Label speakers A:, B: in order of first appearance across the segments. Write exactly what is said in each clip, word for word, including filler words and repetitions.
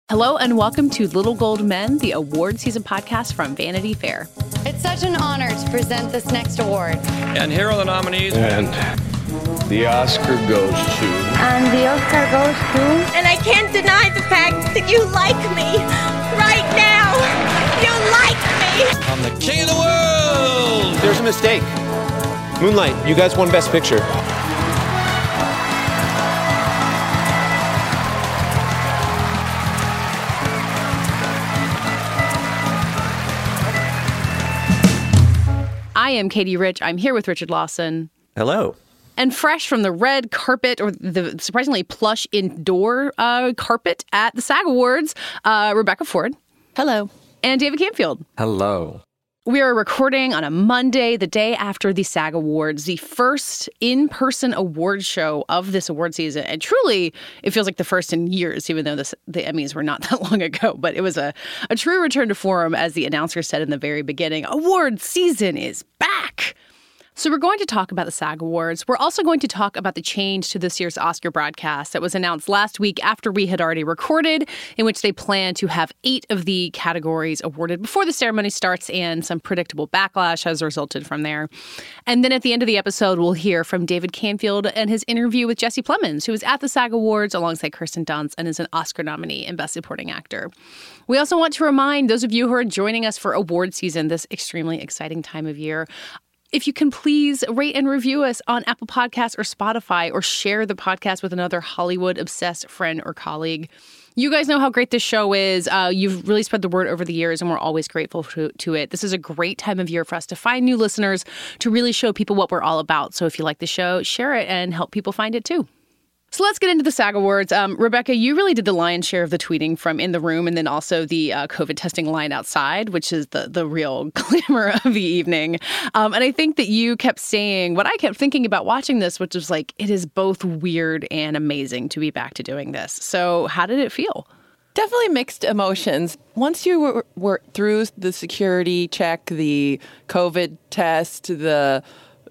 A: Hello and welcome to Little Gold Men, the award season podcast from Vanity Fair.
B: It's such an honor to present this next award.
C: And here are the nominees.
D: And the Oscar goes to...
E: And the Oscar goes to...
F: And I can't deny the fact that you like me. Right now, you like me.
C: I'm the king of the world.
G: There's a mistake. Moonlight, you guys won Best Picture.
A: I am Katie Rich. I'm here with Richard Lawson.
H: Hello.
A: And fresh from the red carpet, or the surprisingly plush indoor uh, carpet at the SAG Awards, uh, Rebecca Ford.
I: Hello.
A: And David Camfield.
H: Hello.
A: We are recording on a Monday, the day after the SAG Awards, the first in-person award show of this award season. And truly, it feels like the first in years, even though this, the Emmys were not that long ago. But it was a, a true return to form, as the announcer said in the very beginning. Award season is back. So we're going to talk about the SAG Awards. We're also going to talk about the change to this year's Oscar broadcast that was announced last week after we had already recorded, in which they plan to have eight of the categories awarded before the ceremony starts, and some predictable backlash has resulted from there. And then at the end of the episode, we'll hear from David Camfield and his interview with Jesse Plemons, who was at the SAG Awards alongside Kirsten Dunst and is an Oscar nominee and Best Supporting Actor. We also want to remind those of you who are joining us for award season, this extremely exciting time of year, if you can please rate and review us on Apple Podcasts or Spotify, or share the podcast with another Hollywood-obsessed friend or colleague. You guys know how great this show is. Uh, you've really spread the word over the years, and we're always grateful to, to it. This is a great time of year for us to find new listeners, to really show people what we're all about. So if you like the show, share it and help people find it too. So let's get into the SAG Awards. Um, Rebecca, you really did the lion's share of the tweeting from in the room, and then also the uh, COVID testing line outside, which is the the real glamour of the evening. Um, and I think that you kept saying what I kept thinking about watching this, which was like, it is both weird and amazing to be back to doing this. So how did it feel?
I: Definitely mixed emotions. Once you were, were through the security check, the COVID test, the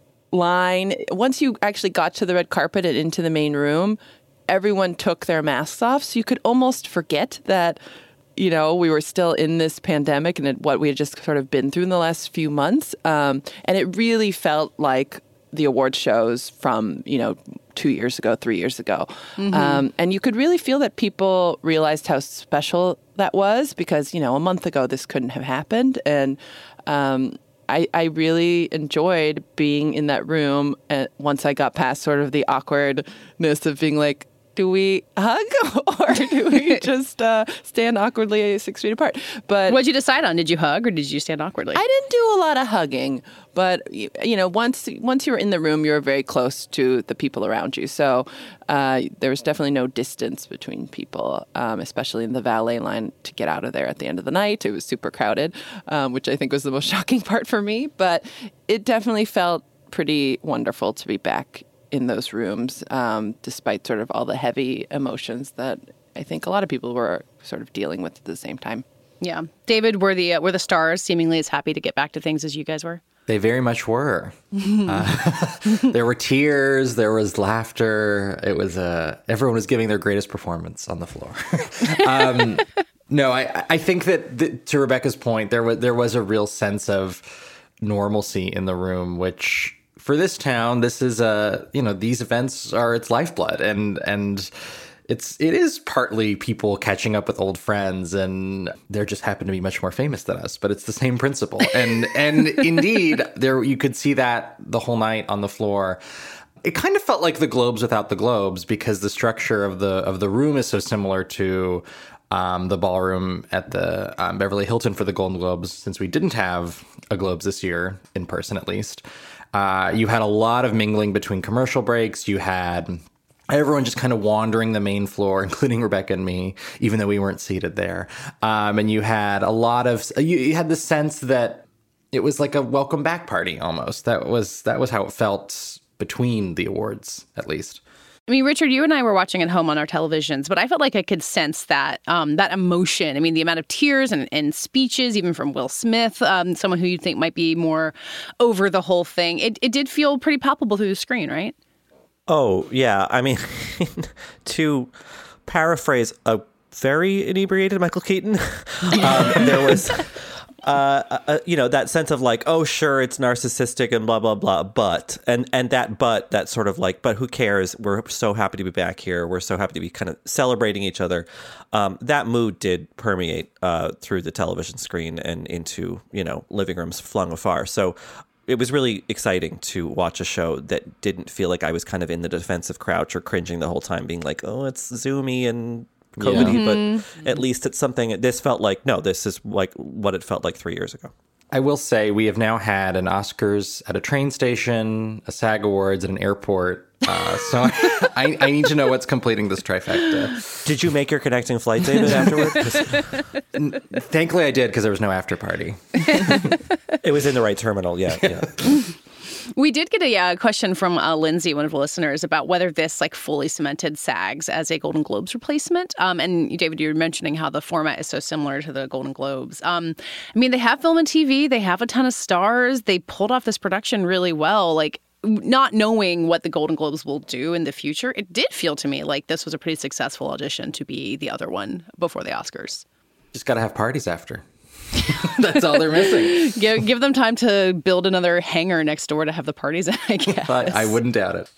I: line, once you actually got to the red carpet and into the main room, everyone took their masks off. So you could almost forget that, you know, we were still in this pandemic and what we had just sort of been through in the last few months. Um, and it really felt like the award shows from, you know, two years ago, three years ago. Mm-hmm. Um, and you could really feel that people realized how special that was, because, you know, a month ago, this couldn't have happened. And, um, I, I really enjoyed being in that room, and once I got past sort of the awkwardness of being like, do we hug or do we just uh, stand awkwardly six feet apart? But
A: what'd you decide on? Did you hug or did you stand awkwardly?
I: I didn't do a lot of hugging, but you know, once once you were in the room, you were very close to the people around you. So uh, there was definitely no distance between people, um, especially in the valet line to get out of there at the end of the night. It was super crowded, um, which I think was the most shocking part for me. But it definitely felt pretty wonderful to be back in those rooms, um, despite sort of all the heavy emotions that I think a lot of people were sort of dealing with at the same time.
A: Yeah. David, were the, uh, were the stars seemingly as happy to get back to things as you guys were?
H: They very much were. uh, there were tears, there was laughter. It was, uh, everyone was giving their greatest performance on the floor. um, no, I, I think that, the, to Rebecca's point, there was, there was a real sense of normalcy in the room, which, for this town, this is a, you know, these events are its lifeblood, and and it's it is partly people catching up with old friends, and they just happen to be much more famous than us, but it's the same principle. And and indeed, there you could see that the whole night on the floor. It kind of felt like the Globes without the Globes, because the structure of the of the room is so similar to um, the ballroom at the um, Beverly Hilton for the Golden Globes, since we didn't have a Globes this year, in person at least. Uh, you had a lot of mingling between commercial breaks. You had everyone just kind of wandering the main floor, including Rebecca and me, even though we weren't seated there. Um, and you had a lot of, you, you had the sense that it was like a welcome back party almost. That was, that was how it felt between the awards, at least.
A: I mean, Richard, you and I were watching at home on our televisions, but I felt like I could sense that um, that emotion. I mean, the amount of tears and, and speeches, even from Will Smith, um, someone who you think might be more over the whole thing. It, it did feel pretty palpable through the screen, right?
J: Oh, yeah. I mean, to paraphrase a very inebriated Michael Keaton. um, there was, uh, uh, you know, that sense of like, oh, sure, it's narcissistic and blah, blah, blah. But and and that but that sort of like, but who cares? We're so happy to be back here. We're so happy to be kind of celebrating each other. Um, that mood did permeate uh, through the television screen and into, you know, living rooms flung afar. So it was really exciting to watch a show that didn't feel like I was kind of in the defensive crouch or cringing the whole time, being like, oh, it's zoomy and COVID-y,
H: Yeah.
J: but
H: Mm-hmm.
J: at least it's something. This felt like, no, this is like what it felt like three years ago.
H: I will say we have now had an Oscars at a train station, a SAG Awards at an airport. Uh, so I, I need to know what's completing this trifecta.
J: Did you make your connecting flight, David, afterward? 'Cause
H: Thankfully, I did because there was no after party.
J: it was in the right terminal. Yeah. yeah.
A: We did get a uh, question from uh, Lindsay, one of the listeners, about whether this like fully cemented SAGs as a Golden Globes replacement. Um, and David, you were mentioning how the format is so similar to the Golden Globes. Um, I mean, they have film and T V. They have a ton of stars. They pulled off this production really well. Like, not knowing what the Golden Globes will do in the future, it did feel to me like this was a pretty successful audition to be the other one before the Oscars.
H: Just got to have parties after. That's all they're missing.
A: Give, give them time to build another hangar next door to have the parties in, I guess.
H: I, I wouldn't doubt it.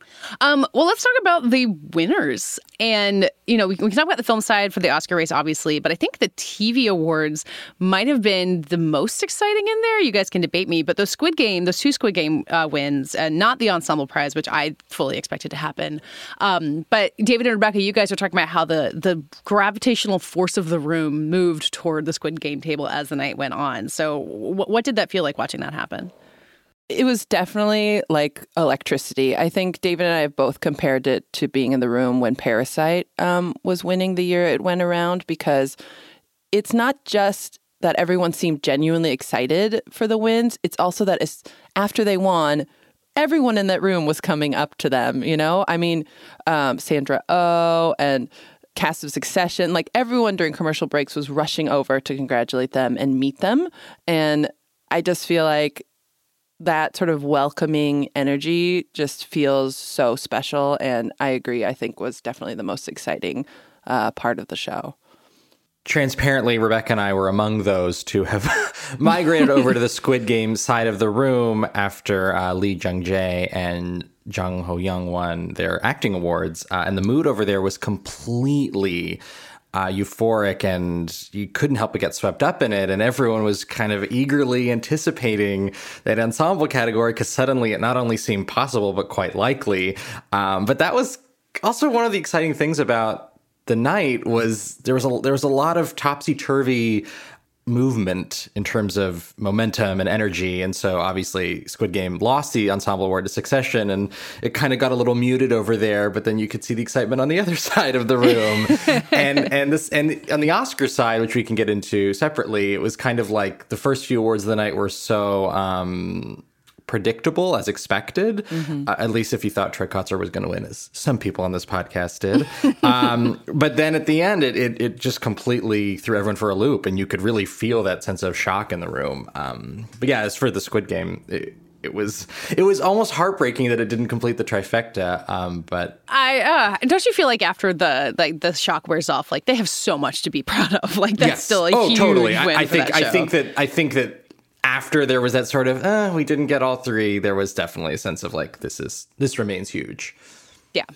A: Um, well, let's talk about the winners. And, you know, we, we can talk about the film side for the Oscar race, obviously, but I think the T V awards might have been the most exciting in there. You guys can debate me, but those Squid Game, those two Squid Game uh, wins, and not the Ensemble Prize, which I fully expected to happen. Um, but David and Rebecca, you guys are talking about how the, the gravitational force of the room moved toward the Squid Game table as the night went on. So w- what did that feel like watching that happen?
I: It was definitely like electricity. I think David and I have both compared it to being in the room when Parasite um, was winning the year it went around, because it's not just that everyone seemed genuinely excited for the wins. It's also that it's, after they won, everyone in that room was coming up to them, you know? I mean, um, Sandra Oh and cast of Succession, like everyone during commercial breaks was rushing over to congratulate them and meet them. And I just feel like that sort of welcoming energy just feels so special. And I agree, I think was definitely the most exciting uh, part of the show.
H: Transparently, Rebecca and I were among those to have migrated over to the Squid Game side of the room after uh, Lee Jung-jae and Jung Ho-young won their acting awards. Uh, and the mood over there was completely Uh, euphoric, and you couldn't help but get swept up in it. And everyone was kind of eagerly anticipating that ensemble category because suddenly it not only seemed possible, but quite likely. Um, but that was also one of the exciting things about the night was there was a, there was a lot of topsy-turvy movement in terms of momentum and energy. And so obviously Squid Game lost the ensemble award to Succession, and it kind of got a little muted over there, but then you could see the excitement on the other side of the room. and and this and on the Oscar side, which we can get into separately, it was kind of like the first few awards of the night were so um predictable as expected, mm-hmm. uh, at least if you thought Troy Kotsur was going to win, as some people on this podcast did. um, but then at the end, it, it it just completely threw everyone for a loop, and you could really feel that sense of shock in the room. Um, but yeah, as for the Squid Game, it, it was it was almost heartbreaking that it didn't complete the trifecta. Um, but
A: I uh, don't you feel like after the like the shock wears off, like they have so much to be proud of. Like that's
H: yes.
A: still a
H: oh,
A: huge
H: totally.
A: win
H: I, I
A: for
H: think
A: that
H: I
A: show.
H: think that I think that. After there was that sort of, uh, we didn't get all three, there was definitely a sense of like, this is this remains huge.
A: Yeah.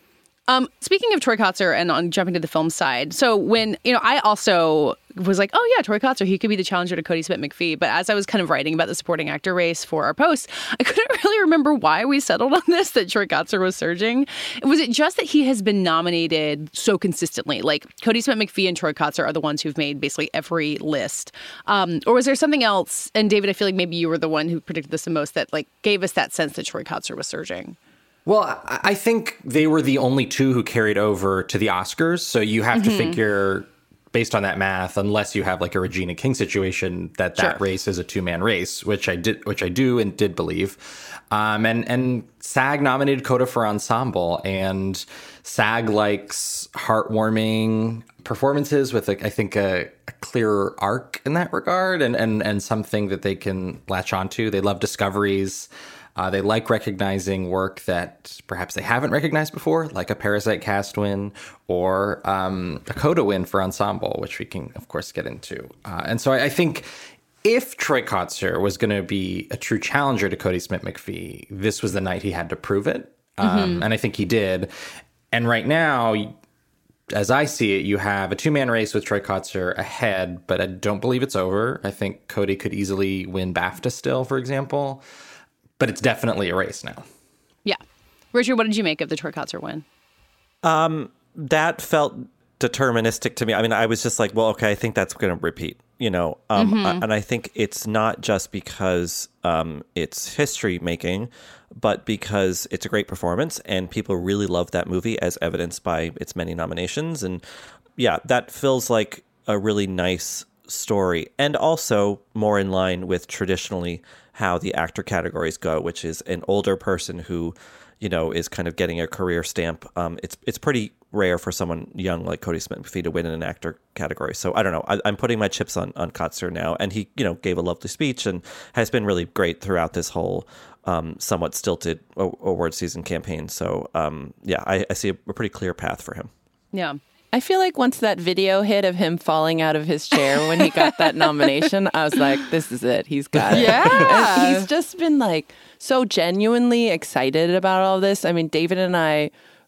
A: Um, speaking of Troy Kotsur and on jumping to the film side, so when, you know, I also was like, oh yeah, Troy Kotsur, he could be the challenger to Cody Smith-McPhee. But as I was kind of writing about the supporting actor race for our post, I couldn't really remember why we settled on this, that Troy Kotsur was surging. Was it just that he has been nominated so consistently? Like Cody Smith-McPhee and Troy Kotsur are the ones who've made basically every list. Um, or was there something else? And David, I feel like maybe you were the one who predicted this the most, that like gave us that sense that Troy Kotsur was surging.
H: Well, I think they were the only two who carried over to the Oscars. So you have mm-hmm. to figure, based on that math, unless you have like a Regina King situation, that that sure. race is a two-man race, which I did, which I do and did believe. Um, and and SAG nominated Coda for Ensemble, and SAG likes heartwarming performances with, a, I think, a, a clearer arc in that regard, and and and something that they can latch onto. They love discoveries. Uh, they like recognizing work that perhaps they haven't recognized before, like a Parasite cast win or um, a Coda win for Ensemble, which we can, of course, get into. Uh, and so I, I think if Troy Kotsur was going to be a true challenger to Kodi Smit-McPhee, this was the night he had to prove it. Um, mm-hmm. And I think he did. And right now, as I see it, you have a two-man race with Troy Kotsur ahead, but I don't believe it's over. I think Kodi could easily win BAFTA still, for example. But it's definitely a race now.
A: Yeah. Richard, what did you make of the Troy Kotsur win?
J: Um, that felt deterministic to me. I mean, I was just like, well, okay, I think that's going to repeat, you know. Um, mm-hmm. And I think it's not just because um, it's history making, but because it's a great performance and people really love that movie, as evidenced by its many nominations. And yeah, that feels like a really nice story, and also more in line with traditionally how the actor categories go, which is an older person who, you know, is kind of getting a career stamp. Um, it's it's pretty rare for someone young like Kodi Smit-McPhee to win in an actor category. So I don't know. I, I'm putting my chips on on Kotsur now, and he, you know, gave a lovely speech and has been really great throughout this whole um, somewhat stilted award season campaign. So um, yeah, I, I see a, a pretty clear path for him.
A: Yeah.
I: I feel like once that video hit of him falling out of his chair when he got that nomination, I was like, this is it. He's got it.
A: Yeah.
I: And he's just been like so genuinely excited about all this. I mean, David and I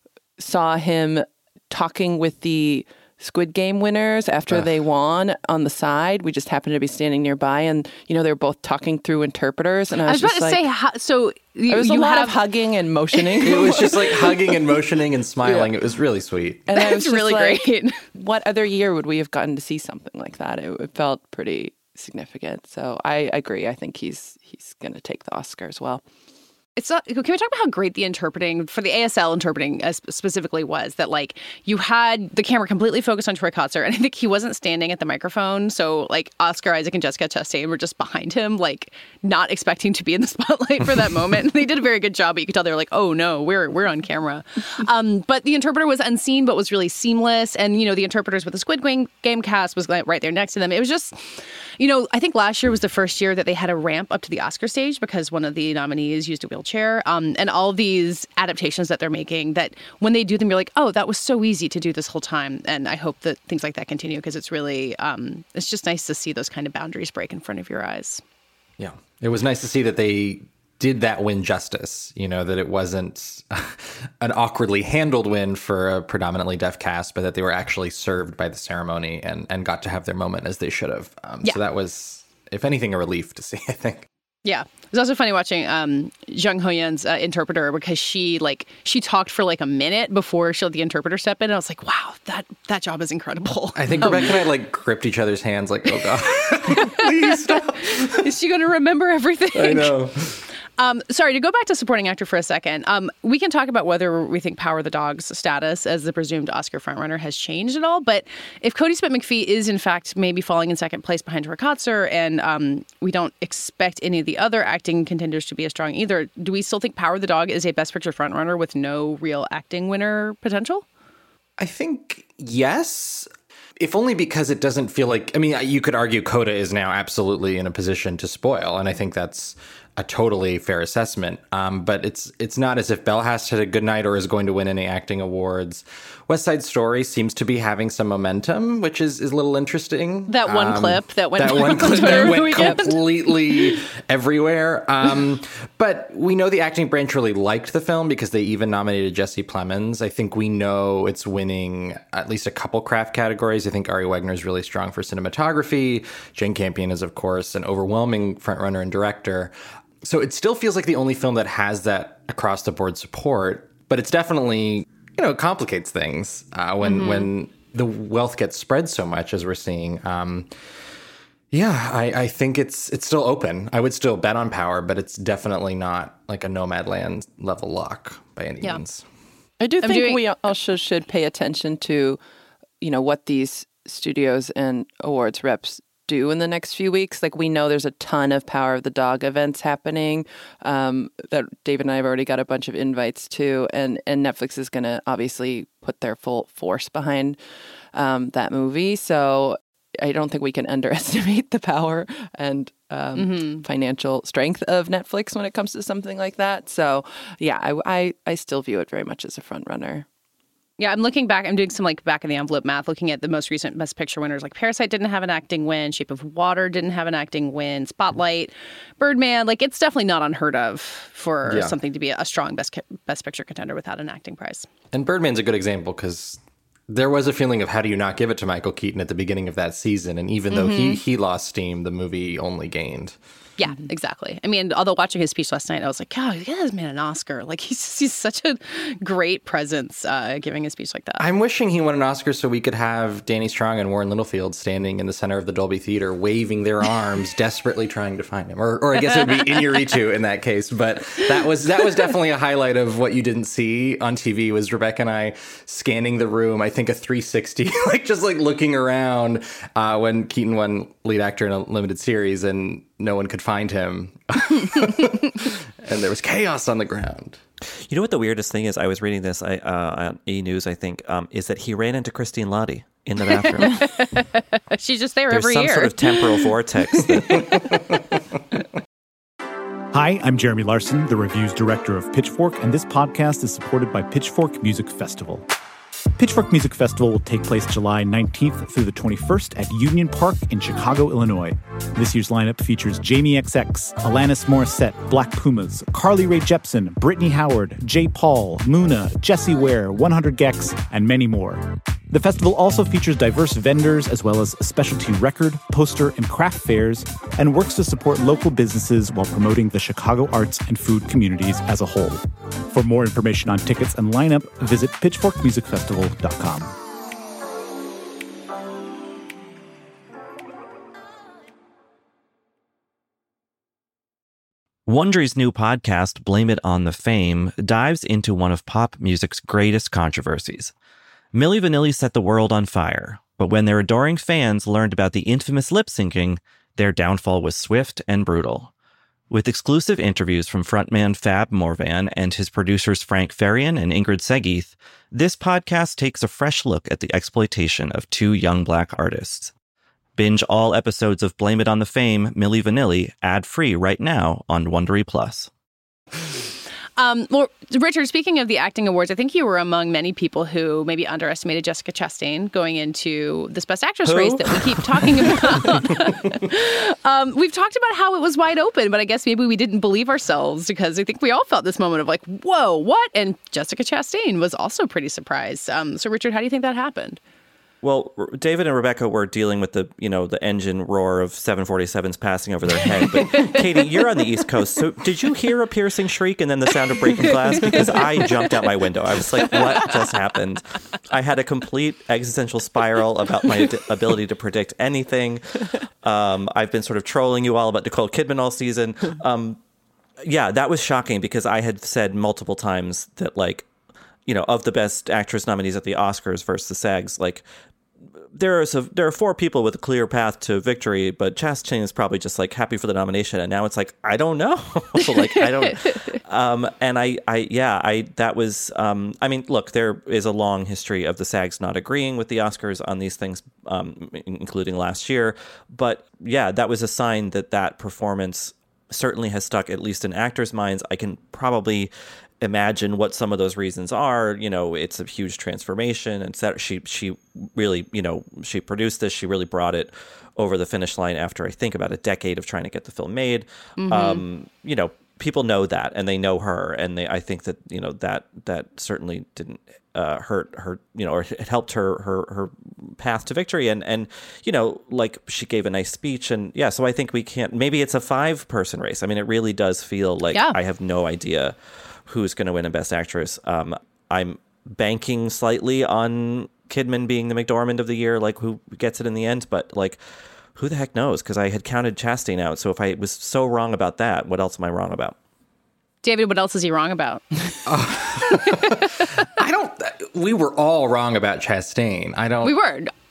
I: saw him talking with the Squid Game winners after Ugh. they won on the side. We just happened to be standing nearby, and you know they were both talking through interpreters. And I was,
A: I was
I: just
A: about to
I: like,
A: say, how, so you,
I: there was
A: you
I: a lot
A: have
I: of hugging and motioning.
H: It was just like hugging and motioning and smiling. Yeah. It was really sweet.
I: And
A: That's
I: I was just
A: really
I: like,
A: great.
I: What other year would we have gotten to see something like that? It, it felt pretty significant. So I agree. I think he's he's going to take the Oscar as well.
A: It's not, can we talk about how great the interpreting for the A S L interpreting uh, specifically was? That like you had the camera completely focused on Troy Kotsur, and I think he wasn't standing at the microphone, so like Oscar Isaac and Jessica Chastain were just behind him, like not expecting to be in the spotlight for that moment. And they did a very good job, but you could tell they were like, "Oh no, we're we're on camera." Um, but the interpreter was unseen, but was really seamless, and you know the interpreters with the Squid Game game cast was right there next to them. It was just, you know, I think last year was the first year that they had a ramp up to the Oscar stage because one of the nominees used a wheelchair. Um, and all these adaptations that they're making, that when they do them, you're like, oh, that was so easy to do this whole time. And I hope that things like that continue because it's really, um, it's just nice to see those kind of boundaries break in front of your eyes.
H: Yeah. It was nice to see that they did that win justice, you know, that it wasn't an awkwardly handled win for a predominantly deaf cast, but that they were actually served by the ceremony and, and got to have their moment as they should have. Um, yeah. So that was, if anything, a relief to see, I think.
A: Yeah. It was also funny watching um, Jung Ho-yeon's uh, interpreter because she like she talked for like a minute before she let the interpreter step in. And I was like, wow, that that job is incredible.
H: I think Rebecca and I like gripped each other's hands like, oh God, please stop.
A: Is she going to remember everything?
H: I know.
A: Um, sorry, to go back to supporting actor for a second, um, we can talk about whether we think Power of the Dog's status as the presumed Oscar frontrunner has changed at all. But if Kodi Smit-McPhee is, in fact, maybe falling in second place behind Troy Kotsur, and um, we don't expect any of the other acting contenders to be as strong either, do we still think Power of the Dog is a Best Picture frontrunner with no real acting winner potential?
H: I think yes. If only because it doesn't feel like, I mean, you could argue Coda is now absolutely in a position to spoil, and I think that's a totally fair assessment. Um, but it's it's not as if Belfast had a good night or is going to win any acting awards. West Side Story seems to be having some momentum, which is, is a little interesting.
A: That one um, clip that went,
H: that one clip that went completely everywhere. Um, but we know the acting branch really liked the film because they even nominated Jesse Plemons. I think we know it's winning at least a couple craft categories. I think Ari Wegner is really strong for cinematography. Jane Campion is, of course, an overwhelming frontrunner and director. So it still feels like the only film that has that across-the-board support, but it's definitely, you know, it complicates things uh, when mm-hmm. when the wealth gets spread so much as we're seeing. Um, yeah, I, I think it's it's still open. I would still bet on Power, but it's definitely not like a Nomadland level lock by any yeah. means.
I: I do
A: I'm
I: think
A: doing-
I: we also should pay attention to, you know, what these studios and awards reps do in the next few weeks. Like, we know there's a ton of Power of the Dog events happening um, that David and I have already got a bunch of invites to, and and Netflix is going to obviously put their full force behind um, that movie. So I don't think we can underestimate the power and um,
A: Mm-hmm.
I: financial strength of Netflix when it comes to something like that. So, yeah, I, I, I still view it very much as a front runner.
A: Yeah, I'm looking back. I'm doing some like back of the envelope math, looking at the most recent Best Picture winners. Like Parasite didn't have an acting win. Shape of Water didn't have an acting win. Spotlight, Birdman. Like it's definitely not unheard of for
H: Yeah.
A: something to be a strong Best Best Picture contender without an acting prize.
H: And Birdman's a good example because there was a feeling of how do you not give it to Michael Keaton at the beginning of that season. And even though he, he lost steam, the movie only gained.
A: Yeah, exactly. I mean, although watching his speech last night, I was like, God, give this man an Oscar. Like, he's he's such a great presence uh, giving a speech like that.
H: I'm wishing he won an Oscar so we could have Danny Strong and Warren Littlefield standing in the center of the Dolby Theater, waving their arms, desperately trying to find him. Or, or I guess it would be Inarritu in that case. But that was that was definitely a highlight of what you didn't see on T V was Rebecca and I scanning the room. I think a three sixty, like just like looking around uh, when Keaton won lead actor in a limited series and no one could find him. And there was chaos on the ground.
J: You know what the weirdest thing is? I was reading this I, uh, on E! News, I think, um, is that he ran into Christine Lottie in the bathroom.
A: She's just there
J: There's
A: every
J: some
A: year.
J: sort of temporal vortex. That...
K: Hi, I'm Jeremy Larson, the Review's director of Pitchfork, and this podcast is supported by Pitchfork Music Festival. Pitchfork Music Festival will take place July nineteenth through the twenty-first at Union Park in Chicago, Illinois. This year's lineup features Jamie X X, Alanis Morissette, Black Pumas, Carly Rae Jepsen, Brittany Howard, J. Paul, Muna, Jessie Ware, one hundred gecs, and many more. The festival also features diverse vendors as well as specialty record, poster, and craft fairs, and works to support local businesses while promoting the Chicago arts and food communities as a whole. For more information on tickets and lineup, visit pitchfork music festival dot com.
L: Wondery's new podcast, Blame It on the Fame, dives into one of pop music's greatest controversies. Milli Vanilli set the world on fire, but when their adoring fans learned about the infamous lip-syncing, their downfall was swift and brutal. With exclusive interviews from frontman Fab Morvan and his producers Frank Farian and Ingrid Segeith, this podcast takes a fresh look at the exploitation of two young black artists. Binge all episodes of Blame It on the Fame, Milli Vanilli, ad-free right now on Wondery Plus.
A: Um, well, Richard, speaking of the acting awards, I think you were among many people who maybe underestimated Jessica Chastain going into this Best Actress
J: Who?
A: race that we keep talking about. um, we've talked about how it was wide open, but I guess maybe we didn't believe ourselves because I think we all felt this moment of like, whoa, what? And Jessica Chastain was also pretty surprised. Um, so, Richard, how do you think that happened?
J: Well, David and Rebecca were dealing with the, you know, the engine roar of seven forty-sevens passing over their head. But Katie, you're on the East Coast. So did you hear a piercing shriek and then the sound of breaking glass? Because I jumped out my window. I was like, what just happened? I had a complete existential spiral about my d- ability to predict anything. Um, I've been sort of trolling you all about Nicole Kidman all season. Um, yeah, that was shocking because I had said multiple times that, like, you know, of the Best Actress nominees at the Oscars versus the SAGs, like, there are some, there are four people with a clear path to victory, but Chastain is probably just like happy for the nomination, and now it's like I don't know, like I don't, um, and I, I, yeah, I that was, um, I mean, look, there is a long history of the SAGs not agreeing with the Oscars on these things, um, including last year, but yeah, that was a sign that that performance certainly has stuck, at least in actors' minds. I can probably imagine what some of those reasons are. You know, it's a huge transformation, and she she really, you know, she produced this. She really brought it over the finish line after I think about a decade of trying to get the film made. Mm-hmm. Um, you know, people know that, and they know her, and they I think that you know that that certainly didn't uh, hurt her. You know, or it helped her her her path to victory. And and you know, like she gave a nice speech, and yeah. So I think we can't. Maybe it's a five person race. I mean, it really does feel like yeah. I have no idea who's going to win a Best Actress. Um, I'm banking slightly on Kidman being the McDormand of the year, like who gets it in the end, but like, who the heck knows? Because I had counted Chastain out. So if I was so wrong about that, what else am I wrong about?
A: David, what else is he wrong about?
H: uh, I don't, we were all wrong about Chastain. I don't.
A: We were.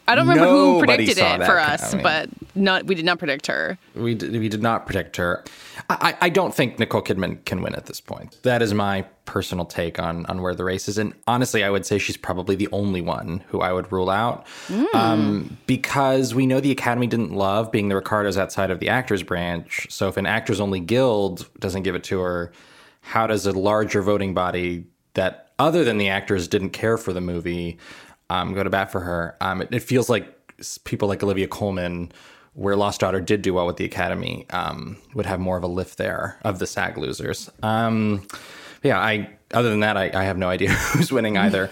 A: I don't remember who predicted
H: saw
A: it
H: that
A: for us,
H: coming.
A: but not we did not predict her.
H: We did, we did not predict her. I, I don't think Nicole Kidman can win at this point. That is my personal take on on where the race is. And honestly, I would say she's probably the only one who I would rule out. Mm. Um, because we know the Academy didn't love being the Ricardos outside of the actors branch. So if an actors only guild doesn't give it to her, how does a larger voting body that other than the actors didn't care for the movie um, go to bat for her? Um, it, it feels like people like Olivia Colman, where Lost Daughter did do well with the Academy, um, would have more of a lift there of the SAG losers. Um, yeah, I. Other than that, I, I have no idea who's winning either.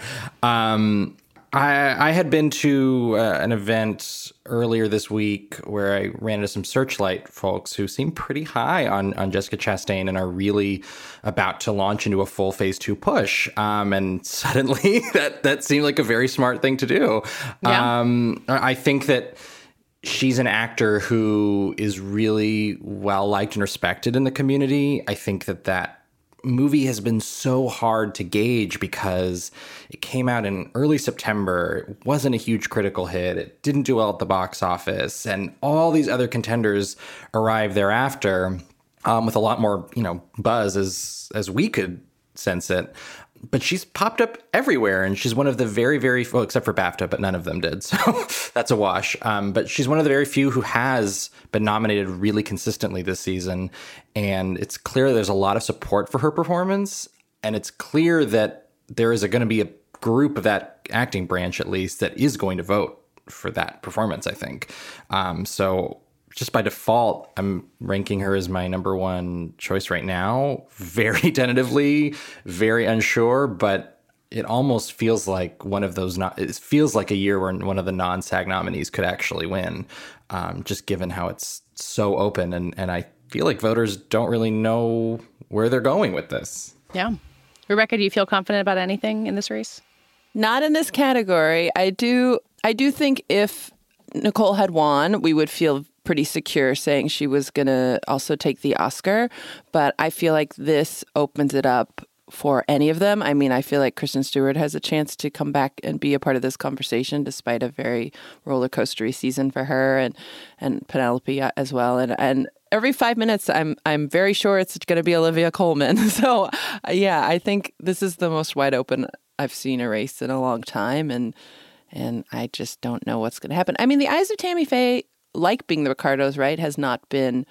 H: Um, I, I had been to uh, an event earlier this week where I ran into some Searchlight folks who seem pretty high on, on Jessica Chastain and are really about to launch into a full phase two push. Um, and suddenly that, that seemed like a very smart thing to do. Yeah. Um, I think that she's an actor who is really well liked and respected in the community. I think that that movie has been so hard to gauge because it came out in early September. It wasn't a huge critical hit. It didn't do well at the box office. And all these other contenders arrived thereafter um, with a lot more, you know, buzz as as we could sense it. But she's popped up everywhere, and she's one of the very, very, well, except for BAFTA, but none of them did. So that's a wash. Um, but she's one of the very few who has been nominated really consistently this season. And it's clear there's a lot of support for her performance. And it's clear that there is going to be a group of that acting branch, at least, that is going to vote for that performance, I think. Um, so just by default, I'm ranking her as my number one choice right now. Very tentatively, very unsure, but it almost feels like one of those, not, it feels like a year where one of the non-SAG nominees could actually win, um, just given how it's so open. And, and I feel like voters don't really know where they're going with this.
A: Yeah. Rebecca, do you feel confident about anything in this race?
I: Not in this category. I do, I do think if Nicole had won, we would feel pretty secure saying she was going to also take the Oscar. But I feel like this opens it up for any of them. I mean, I feel like Kristen Stewart has a chance to come back and be a part of this conversation despite a very roller coastery season for her, and and Penelope as well. And and every five minutes, I'm I'm very sure it's going to be Olivia Colman. So yeah, I think this is the most wide open I've seen a race in a long time, and and I just don't know what's going to happen. I mean, The Eyes of Tammy Faye, like being the Ricardos, right, has not been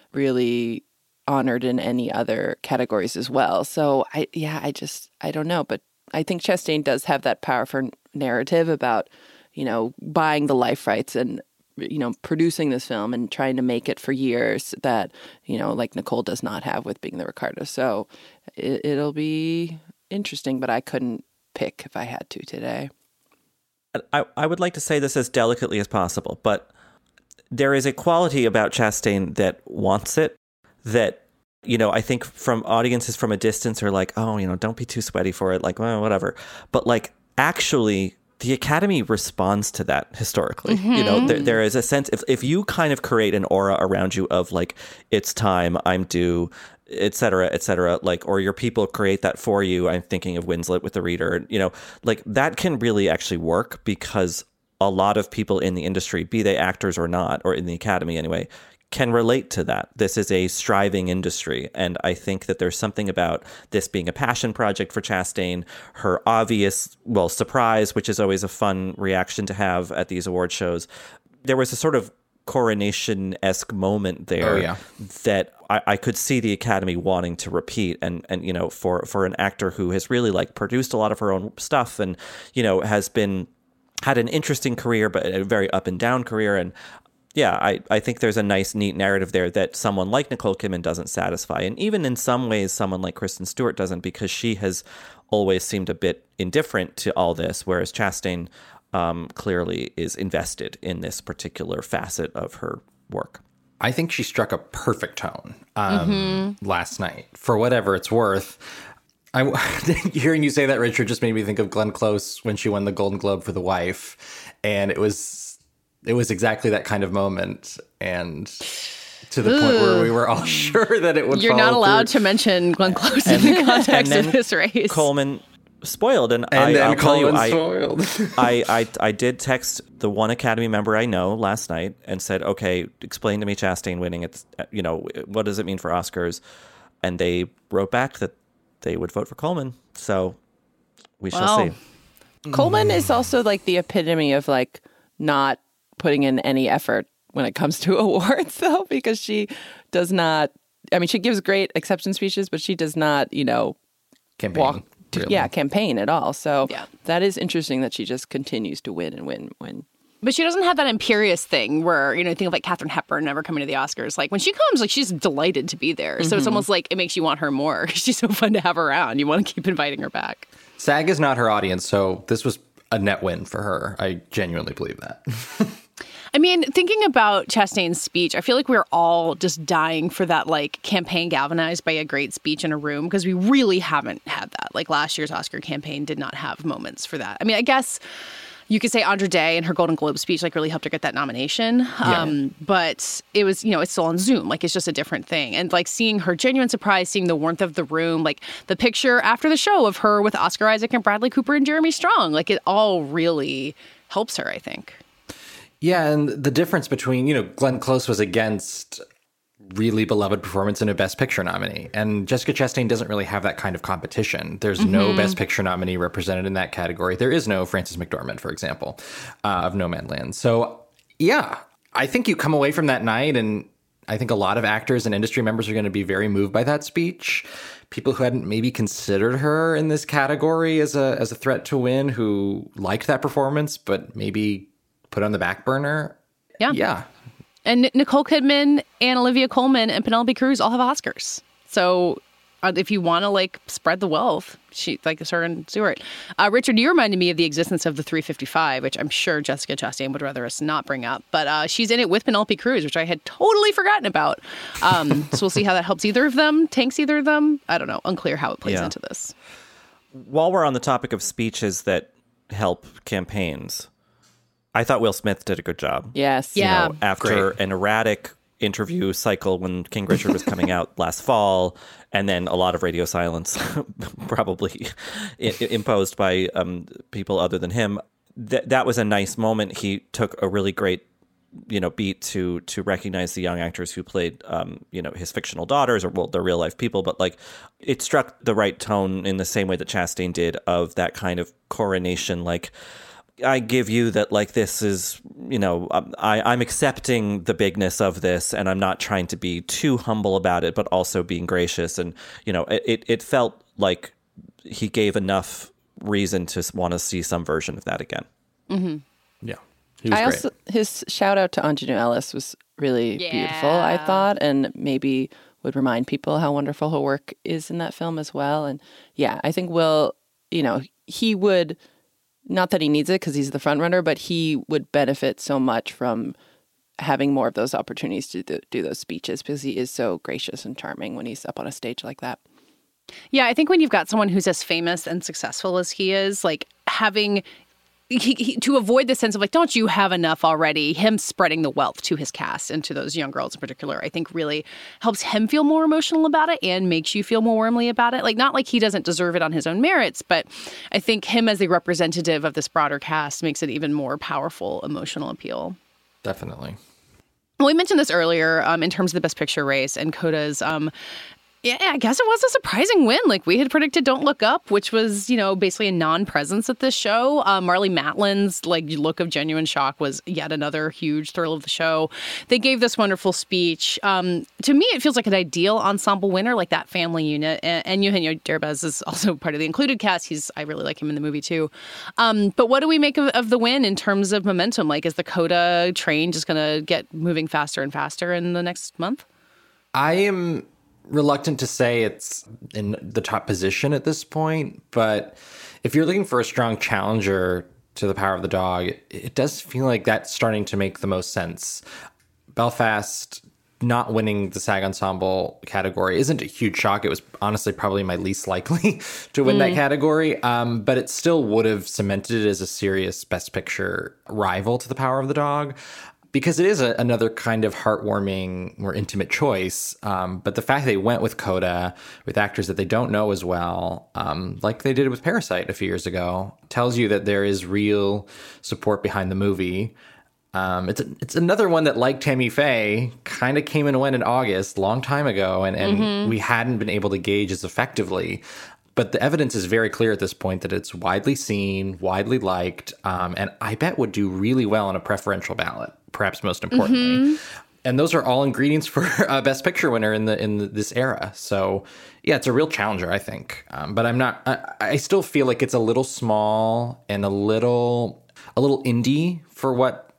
I: really honored in any other categories as well. So I, yeah, I just, I don't know. But I think Chastain does have that powerful narrative about, you know, buying the life rights and, you know, producing this film and trying to make it for years that, you know, like Nicole does not have with being the Ricardos. So it, it'll be interesting, but I couldn't pick if I had to today.
J: I, I would like to say this as delicately as possible, but there is a quality about Chastain that wants it, that, you know, I think from audiences from a distance are like, oh, you know, don't be too sweaty for it, like, well, whatever. But like, actually, the Academy responds to that historically. Mm-hmm. You know, there, there is a sense, if, if you kind of create an aura around you of like, it's time, I'm due, et cetera, et cetera, like, or your people create that for you. I'm thinking of Winslet with The Reader, you know, like that can really actually work because a lot of people in the industry, be they actors or not, or in the Academy anyway, can relate to that. This is a striving industry. And I think that there's something about this being a passion project for Chastain, her obvious, well, surprise, which is always a fun reaction to have at these award shows. There was a sort of coronation-esque moment there.
H: Oh, yeah.
J: That I, I could see the Academy wanting to repeat. And, and, you know, for, for an actor who has really like produced a lot of her own stuff and, you know, has been, had an interesting career, but a very up and down career. And yeah, I, I think there's a nice, neat narrative there that someone like Nicole Kidman doesn't satisfy. And even in some ways, someone like Kristen Stewart doesn't, because she has always seemed a bit indifferent to all this, whereas Chastain um, clearly is invested in this particular facet of her work.
H: I think she struck a perfect tone um, mm-hmm. last night, for whatever it's worth. I, hearing you say that, Richard, just made me think of Glenn Close when she won the Golden Globe for The Wife. And it was it was exactly that kind of moment. And to the Ooh. point where we were all sure that it would
A: You're
H: follow
A: not allowed
H: through.
A: to mention Glenn Close in the context of this race.
J: Coleman spoiled. And,
H: And
J: I,
H: then
J: I'll tell you,
H: Coleman
J: I,
H: spoiled.
J: I, I, I did text the one Academy member I know last night and said, okay, explain to me Chastain winning. It's, you know, what does it mean for Oscars? And they wrote back that they would vote for Coleman. So we shall
A: Wow.
J: see.
I: Coleman is also like the epitome of like not putting in any effort when it comes to awards, though, because she does not. I mean, she gives great acceptance speeches, but she does not, you know,
H: Campaign.
I: walk. To,
H: really.
I: Yeah, campaign at all. So
A: Yeah.
I: that is interesting that she just continues to win and win, win.
A: But she doesn't have that imperious thing where, you know, think of like Katharine Hepburn never coming to the Oscars. Like when she comes, like she's delighted to be there. So it's almost like it makes you want her more. She's so fun to have around. You want to keep inviting her back.
H: SAG is not her audience, so this was a net win for her. I genuinely believe that.
A: I mean, thinking about Chastain's speech, I feel like we're all just dying for that like campaign galvanized by a great speech in a room because we really haven't had that. Like last year's Oscar campaign did not have moments for that. I mean, I guess you could say Andra Day and her Golden Globe speech like really helped her get that nomination.
H: Yeah.
A: Um, but it was, you know, it's still on Zoom. Like it's just a different thing. And like seeing her genuine surprise, seeing the warmth of the room, like the picture after the show of her with Oscar Isaac and Bradley Cooper and Jeremy Strong, like it all really helps her, I think.
H: Yeah, and the difference between, you know, Glenn Close was against really beloved performance and a Best Picture nominee. And Jessica Chastain doesn't really have that kind of competition. There's mm-hmm. no Best Picture nominee represented in that category. There is no Frances McDormand, for example, uh, of Nomadland. So, yeah, I think you come away from that night, and I think a lot of actors and industry members are going to be very moved by that speech. People who hadn't maybe considered her in this category as a as a threat to win, who liked that performance, but maybe put on the back burner.
A: Yeah.
H: Yeah.
A: And Nicole Kidman and Olivia Colman and Penelope Cruz all have Oscars. So uh, if you want to like spread the wealth, she like her and Stewart. Uh, Richard, you reminded me of the existence of the three fifty-five, which I'm sure Jessica Chastain would rather us not bring up. But uh, she's in it with Penelope Cruz, which I had totally forgotten about. Um, so we'll see how that helps either of them, tanks either of them. I don't know. Unclear how it plays
J: Yeah.
A: into this.
J: While we're on the topic of speeches that help campaigns, I thought Will Smith did a good job.
I: Yes.
J: You
A: Yeah.
J: know, after
H: Great.
J: an erratic interview cycle when King Richard was coming out last fall, and then a lot of radio silence, probably I- imposed by um, people other than him. Th- that was a nice moment. He took a really great, you know, beat to to recognize the young actors who played, um, you know, his fictional daughters, or well, they're real life people. But like, it struck the right tone in the same way that Chastain did, of that kind of coronation, like, I give you that, like, this is, you know, I, I'm accepting the bigness of this, and I'm not trying to be too humble about it, but also being gracious. And, you know, it, it felt like he gave enough reason to want to see some version of that again.
A: Mm-hmm.
H: Yeah. He was
I: I
H: great.
I: also, his shout out to Anjanou Ellis was really
A: Yeah.
I: beautiful, I thought, and maybe would remind people how wonderful her work is in that film as well. And yeah, I think Will, you know, he would, not that he needs it because he's the front runner, but he would benefit so much from having more of those opportunities to do, do those speeches, because he is so gracious and charming when he's up on a stage like that.
A: Yeah, I think when you've got someone who's as famous and successful as he is, like having he, he, to avoid the sense of like, don't you have enough already? Him spreading the wealth to his cast and to those young girls in particular, I think really helps him feel more emotional about it and makes you feel more warmly about it. Like, not like he doesn't deserve it on his own merits, but I think him as the representative of this broader cast makes it even more powerful emotional appeal.
H: Definitely.
A: Well, we mentioned this earlier um, in terms of the Best Picture race and Coda's. Um, yeah, I guess it was a surprising win. Like we had predicted Don't Look Up, which was, you know, basically a non-presence at this show. Uh, Marlee Matlin's like look of genuine shock was yet another huge thrill of the show. They gave this wonderful speech. Um, to me, it feels like an ideal ensemble winner, like that family unit. And, and Eugenio Derbez is also part of the included cast. He's I really like him in the movie too. Um, but what do we make of, of the win in terms of momentum? Like, is the Coda train just going to get moving faster and faster in the next month?
H: I am reluctant to say it's in the top position at this point, but if you're looking for a strong challenger to The Power of the Dog, it does feel like that's starting to make the most sense. Belfast not winning the SAG Ensemble category isn't a huge shock. It was honestly probably my least likely to win mm. that category, um, but it still would have cemented it as a serious Best Picture rival to The Power of the Dog. because it is a, another kind of heartwarming, more intimate choice. Um, but the fact that they went with Coda, with actors that they don't know as well, um, like they did with Parasite a few years ago, tells you that there is real support behind the movie. Um, it's a, it's another one that, like Tammy Faye, kind of came and went in August, long time ago, and, and mm-hmm. we hadn't been able to gauge as effectively. But the evidence is very clear at this point that it's widely seen, widely liked, um, and I bet would do really well on a preferential ballot, perhaps most importantly. Mm-hmm. And those are all ingredients for a Best Picture winner in the in the, this era. So, yeah, it's a real challenger, I think. Um, but I'm not. I, I still feel like it's a little small and a little a little indie for what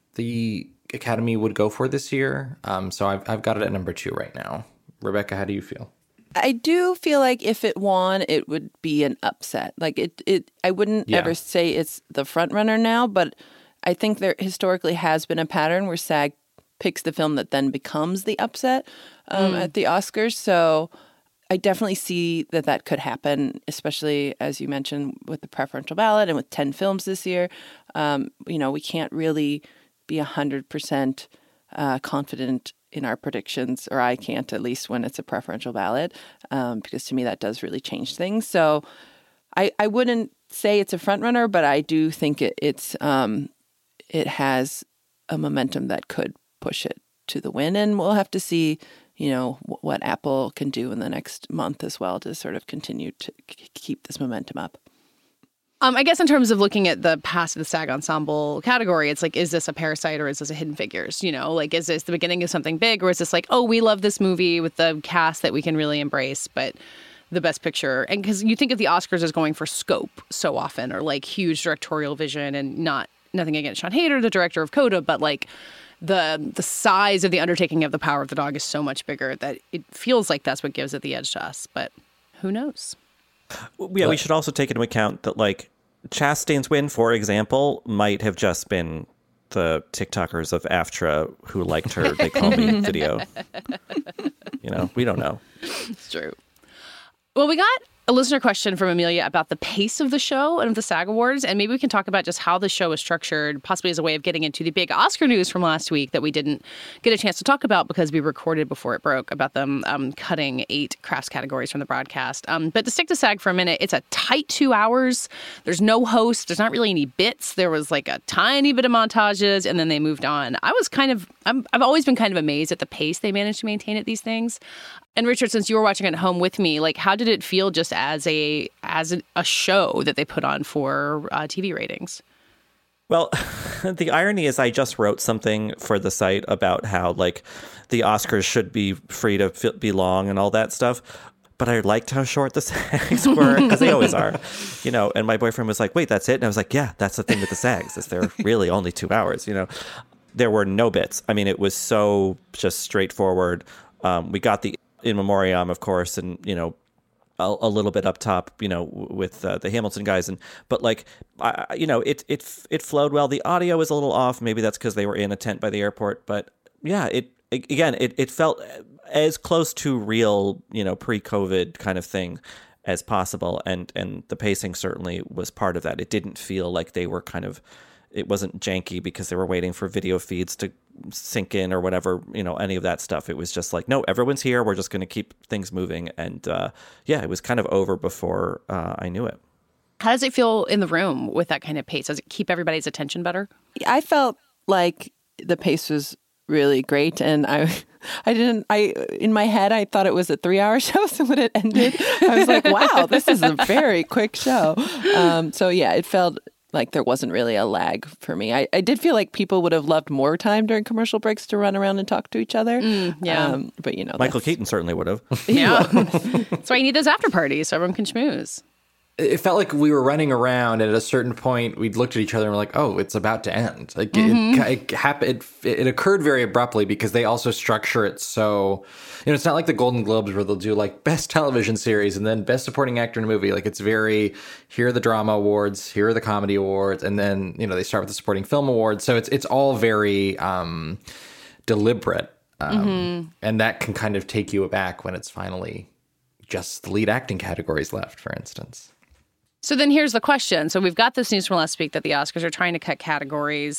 H: the Academy would go for this year. Um, so I've I've got it at number two right now. Rebecca, how do you feel?
I: I do feel like if it won, it would be an upset. Like it, it I wouldn't yeah. ever say it's the front runner now, but I think there historically has been a pattern where SAG picks the film that then becomes the upset um, mm. at the Oscars. So I definitely see that that could happen, especially as you mentioned with the preferential ballot and with ten films this year. Um, you know, we can't really be one hundred percent uh, confident in our predictions, or I can't, at least when it's a preferential ballot, um, because to me that does really change things. So I, I wouldn't say it's a front runner, but I do think it, it's um, it has a momentum that could push it to the win, and we'll have to see, you know, w- what Apple can do in the next month as well to sort of continue to c- keep this momentum up.
A: Um, I guess in terms of looking at the past of the SAG Ensemble category, it's like, is this a Parasite or is this a Hidden Figures? You know, like, is this the beginning of something big, or is this like, oh, we love this movie with the cast that we can really embrace, but the Best Picture? And because you think of the Oscars as going for scope so often, or like huge directorial vision, and not nothing against Sean Hayter, the director of Coda, but like the the size of the undertaking of The Power of the Dog is so much bigger that it feels like that's what gives it the edge to us. But who knows?
J: Yeah, we should also take into account that, like, Chastain's win, for example, might have just been the TikTokers of AFTRA who liked her They Call Me video. You know, we don't know.
A: It's true. Well, we got a listener question from Amelia about the pace of the show and of the SAG Awards, and maybe we can talk about just how the show is structured, possibly as a way of getting into the big Oscar news from last week that we didn't get a chance to talk about because we recorded before it broke, about them um, cutting eight crafts categories from the broadcast. Um, but to stick to SAG for a minute, it's a tight two hours. There's no host. There's not really any bits. There was like a tiny bit of montages, and then they moved on. I was kind of, I'm, I've always been kind of amazed at the pace they managed to maintain at these things. And Richard, since you were watching at home with me, like, how did it feel just as a as a, a show that they put on for uh, T V ratings?
J: Well, the irony is I just wrote something for the site about how, like, the Oscars should be free to f- be long and all that stuff. But I liked how short the SAGs were, because they always are, you know. And my boyfriend was like, wait, that's it? And I was like, yeah, that's the thing with the SAGs, is they're really only two hours, you know. There were no bits. I mean, it was so just straightforward. Um, we got the in memoriam, of course, and, you know, a, a little bit up top, you know, with uh, the Hamilton guys, and but like, I, you know, it it it flowed well. The audio was a little off. Maybe that's because they were in a tent by the airport. But yeah, it, it again, it it felt as close to real, you know, pre-COVID kind of thing as possible, and and the pacing certainly was part of that. It didn't feel like they were kind of, it wasn't janky because they were waiting for video feeds to sink in or whatever, you know, any of that stuff. It was just like, no, everyone's here. We're just going to keep things moving. And uh, yeah, it was kind of over before uh, I knew it.
A: How does it feel in the room with that kind of pace? Does it keep everybody's attention better?
I: I felt like the pace was really great, and I I didn't I in my head I thought it was a three hour show, so when it ended I was like, wow, this is a very quick show. Um, so yeah, it felt like there wasn't really a lag for me. I, I did feel like people would have loved more time during commercial breaks to run around and talk to each other.
A: Mm, yeah.
I: Um, but, you know.
J: Michael Keaton certainly would have.
A: Yeah. That's why you need those after parties so everyone can schmooze.
H: It felt like we were running around, and at a certain point, we'd looked at each other and we're like, "Oh, it's about to end." Like mm-hmm. it, it happened. It, it occurred very abruptly because they also structure it so, you know, it's not like the Golden Globes where they'll do like best television series and then best supporting actor in a movie. Like, it's very, here are the drama awards, here are the comedy awards, and then, you know, they start with the supporting film awards. So it's it's all very um, deliberate, um, mm-hmm. and that can kind of take you aback when it's finally just the lead acting categories left, for instance.
A: So then here's the question. So we've got this news from last week that the Oscars are trying to cut categories.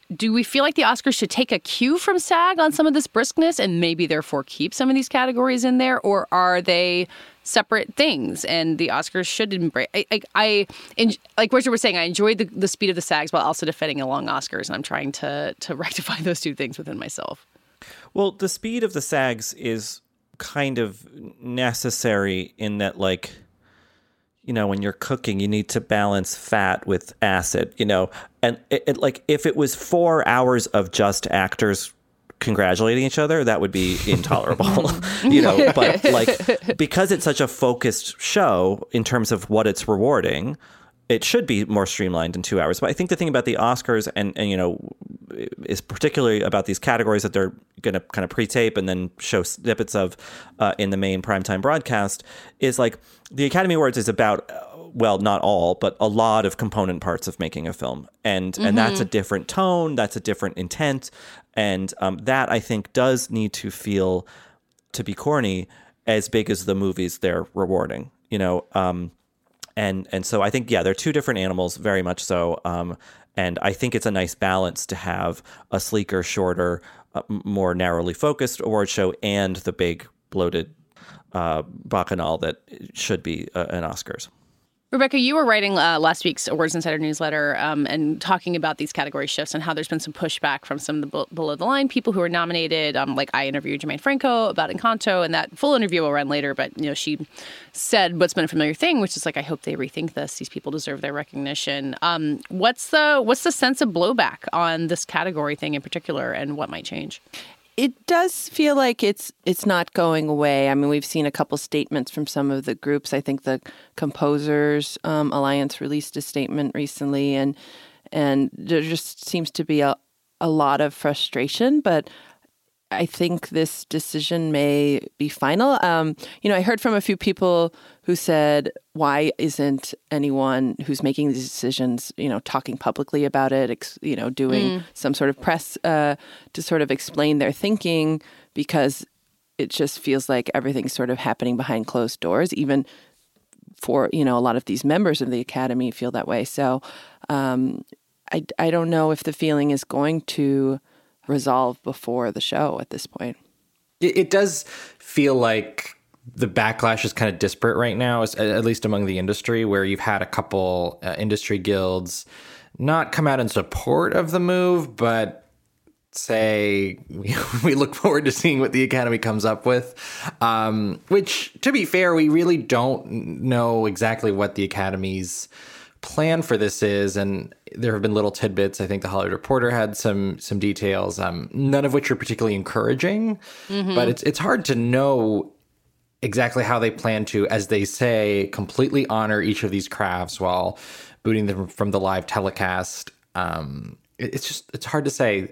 A: do we feel like the Oscars should take a cue from SAG on some of this briskness and maybe therefore keep some of these categories in there? Or are they separate things and the Oscars should embrace? I, I, I like Richard was saying, I enjoyed the, the speed of the SAGs while also defending a long Oscars. And I'm trying to to rectify those two things within myself.
J: Well, the speed of the SAGs is kind of necessary in that, like, you know, when you're cooking, you need to balance fat with acid, you know, and it, it, like if it was four hours of just actors congratulating each other, that would be intolerable, you know, but like because it's such a focused show in terms of what it's rewarding, it should be more streamlined in two hours. But I think the thing about the Oscars and, and you know, is particularly about these categories that they're going to kind of pre-tape and then show snippets of uh, in the main primetime broadcast is like the Academy Awards is about, well, not all, but a lot of component parts of making a film. And mm-hmm. and that's a different tone. That's a different intent. And um, that, I think, does need to feel, to be corny, as big as the movies they're rewarding, you know, um, And and so I think, yeah, they're two different animals, very much so. Um, and I think it's a nice balance to have a sleeker, shorter, uh, more narrowly focused award show and the big bloated uh, bacchanal that should be uh, an Oscars.
A: Rebecca, you were writing uh, last week's Awards Insider newsletter um, and talking about these category shifts and how there's been some pushback from some of the below the line people who are nominated. Um, like I interviewed Jermaine Franco about Encanto, and that full interview will run later. But you know, she said what's been a familiar thing, which is like, I hope they rethink this. These people deserve their recognition. Um, what's the what's the sense of blowback on this category thing in particular, and what might change?
I: It does feel like it's it's not going away. I mean, we've seen a couple statements from some of the groups. I think the Composers um, Alliance released a statement recently, and and there just seems to be a, a lot of frustration. But I think this decision may be final. Um, you know, I heard from a few people who said, why isn't anyone who's making these decisions, you know, talking publicly about it, ex- you know, doing mm. some sort of press uh, to sort of explain their thinking, because it just feels like everything's sort of happening behind closed doors, even for, you know, a lot of these members of the Academy feel that way. So um, I, I don't know if the feeling is going to resolve before the show at this point.
H: It, it does feel like the backlash is kind of disparate right now, at least among the industry, where you've had a couple uh, industry guilds not come out in support of the move, but say we, we look forward to seeing what the Academy comes up with, um, which, to be fair, we really don't know exactly what the Academy's plan for this is, and there have been little tidbits. I think the Hollywood Reporter had some some details, um, none of which are particularly encouraging. Mm-hmm. But it's it's hard to know exactly how they plan to, as they say, completely honor each of these crafts while booting them from the live telecast. Um, it, it's just it's hard to say.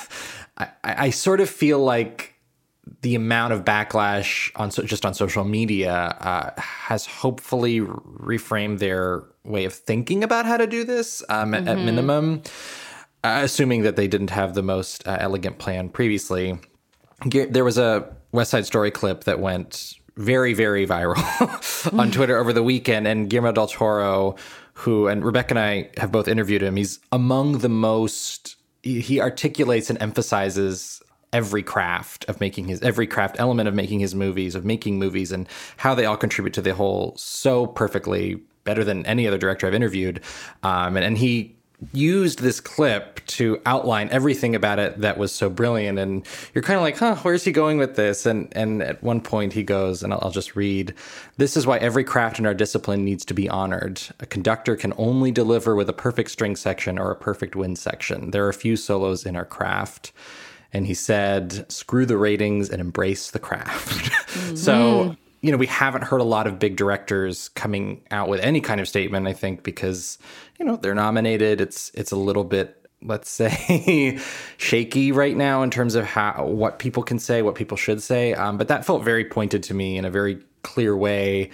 H: I, I sort of feel like the amount of backlash on so, just on social media uh, has hopefully reframed their way of thinking about how to do this um, mm-hmm. at, at minimum, uh, assuming that they didn't have the most uh, elegant plan previously. There was a West Side Story clip that went very, very viral on Twitter over the weekend, and Guillermo del Toro, who, and Rebecca and I have both interviewed him, he's among the most, he, he articulates and emphasizes every craft of making his, every craft element of making his movies, of making movies, and how they all contribute to the whole so perfectly, better than any other director I've interviewed. Um, and, and he used this clip to outline everything about it that was so brilliant. And you're kind of like, huh, where's he going with this? And and at one point he goes, and I'll, I'll just read, "This is why every craft in our discipline needs to be honored. A conductor can only deliver with a perfect string section or a perfect wind section. There are few solos in our craft." And he said, screw the ratings and embrace the craft. Mm-hmm. So, you know, we haven't heard a lot of big directors coming out with any kind of statement, I think, because, you know, they're nominated. It's it's a little bit, let's say, shaky right now in terms of how what people can say, what people should say. Um, but that felt very pointed to me in a very clear way.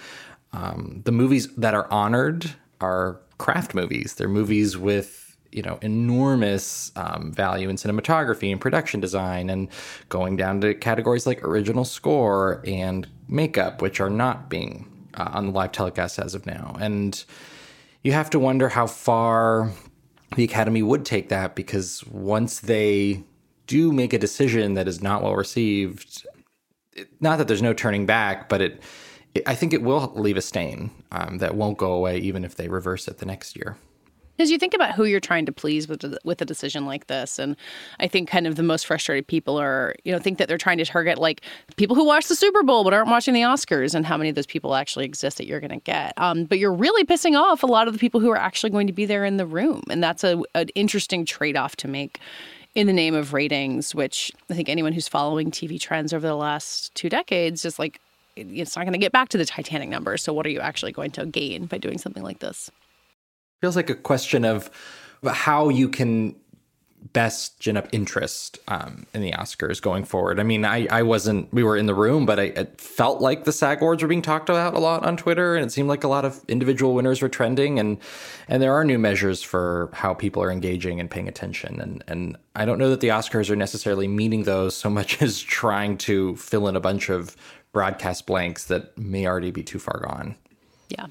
H: Um, the movies that are honored are craft movies. They're movies with, you know, enormous um, value in cinematography and production design, and going down to categories like original score and makeup, which are not being uh, on the live telecast as of now. And you have to wonder how far the Academy would take that, because once they do make a decision that is not well received, it, not that there's no turning back, but it, it I think it will leave a stain um, that won't go away even if they reverse it the next year.
A: As you think about who you're trying to please with a, with a decision like this, and I think kind of the most frustrated people are, you know, think that they're trying to target like people who watch the Super Bowl but aren't watching the Oscars, and how many of those people actually exist that you're going to get. Um, but you're really pissing off a lot of the people who are actually going to be there in the room, and that's a, an interesting trade-off to make in the name of ratings, which I think anyone who's following T V trends over the last two decades is like, it's not going to get back to the Titanic numbers. So what are you actually going to gain by doing something like this?
H: Feels like a question of how you can best gin up interest um, in the Oscars going forward. I mean, I, I wasn't, we were in the room, but I, it felt like the SAG Awards were being talked about a lot on Twitter, and it seemed like a lot of individual winners were trending, and and there are new measures for how people are engaging and paying attention. And, and I don't know that the Oscars are necessarily meeting those so much as trying to fill in a bunch of broadcast blanks that may already be too far gone.
A: Yeah.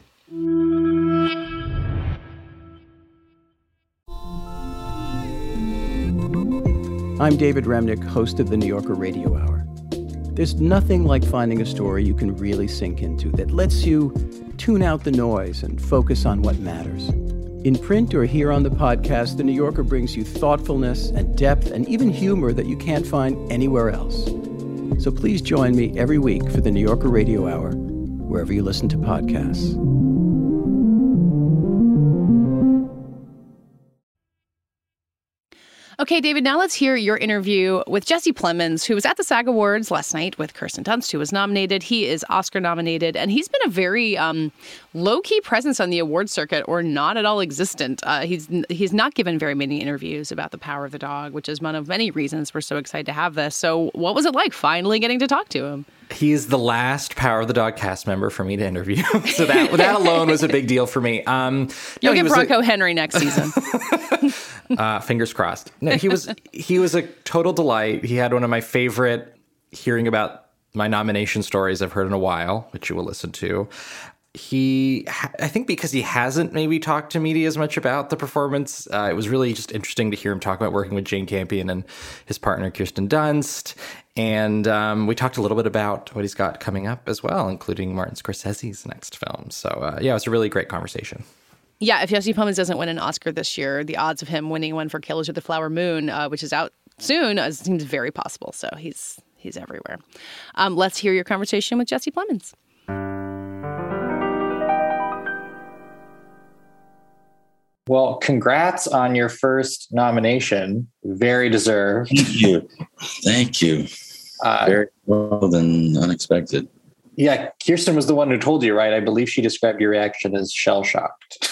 M: I'm David Remnick, host of the New Yorker Radio Hour. There's nothing like finding a story you can really sink into that lets you tune out the noise and focus on what matters. In print or here on the podcast, the New Yorker brings you thoughtfulness and depth and even humor that you can't find anywhere else. So please join me every week for the New Yorker Radio Hour, wherever you listen to podcasts.
A: Okay, David, now let's hear your interview with Jesse Plemons, who was at the SAG Awards last night with Kirsten Dunst, who was nominated. He is Oscar nominated, and he's been a very um, low-key presence on the awards circuit, or not at all existent. Uh, he's he's not given very many interviews about The Power of the Dog, which is one of many reasons we're so excited to have this. So what was it like finally getting to talk to him?
H: He's the last Power of the Dog cast member for me to interview. So that that alone was a big deal for me. Um,
A: You'll
H: no,
A: get Bronco
H: a,
A: Henry next season.
H: uh, fingers crossed. No, he was he was a total delight. He had one of my favorite hearing about my nomination stories I've heard in a while, which you will listen to. He, I think because he hasn't maybe talked to media as much about the performance, uh, it was really just interesting to hear him talk about working with Jane Campion and his partner, Kirsten Dunst. And um, we talked a little bit about what he's got coming up as well, including Martin Scorsese's next film. So, uh, yeah, it was a really great conversation.
A: Yeah, if Jesse Plemons doesn't win an Oscar this year, the odds of him winning one for Killers of the Flower Moon, uh, which is out soon, uh, seems very possible. So he's he's everywhere. Um, let's hear your conversation with Jesse Plemons.
N: Well, congrats on your first nomination. Very deserved.
O: Thank you. Thank you. Uh, Very well than unexpected.
N: Yeah, Kirsten was the one who told you, right? I believe she described your reaction as shell-shocked.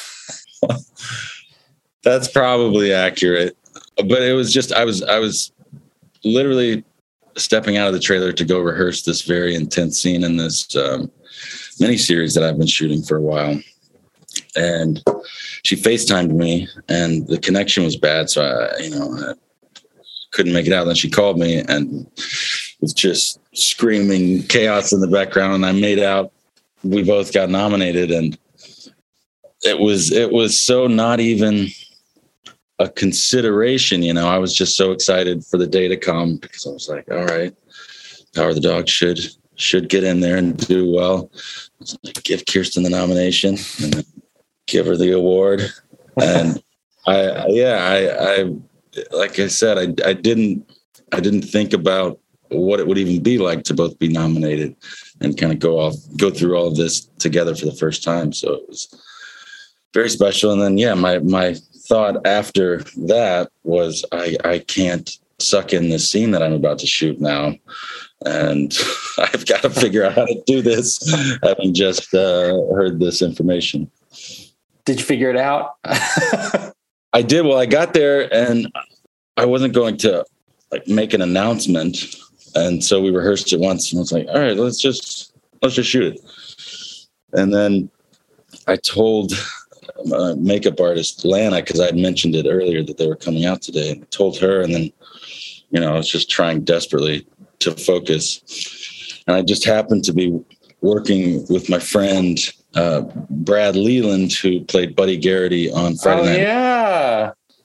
O: That's probably accurate. But it was just, I was, I was literally stepping out of the trailer to go rehearse this very intense scene in this um, miniseries that I've been shooting for a while. And she FaceTimed me, and the connection was bad. So I, you know, I couldn't make it out. Then she called me and was just screaming chaos in the background. And I made out we both got nominated. And it was, it was so not even a consideration, you know. I was just so excited for the day to come, because I was like, all right, Power of the Dog should, should get in there and do well. I was like, give Kirsten the nomination and then give her the award. And I, yeah, I, I, like I said, I, I didn't, I didn't think about what it would even be like to both be nominated and kind of go off, go through all of this together for the first time. So it was very special. And then, yeah, my, my thought after that was, I, I can't suck in this scene that I'm about to shoot now. And I've got to figure out how to do this, having just uh, heard this information.
N: Did you figure it out?
O: I did. Well, I got there and I wasn't going to like make an announcement. And so we rehearsed it once and I was like, all right, let's just, let's just shoot it. And then I told my makeup artist, Lana, because I had mentioned it earlier that they were coming out today, and I told her. And then, you know, I was just trying desperately to focus. And I just happened to be working with my friend, uh, Brad Leland, who played Buddy Garrity on Friday
N: oh,
O: Night.
N: Yeah.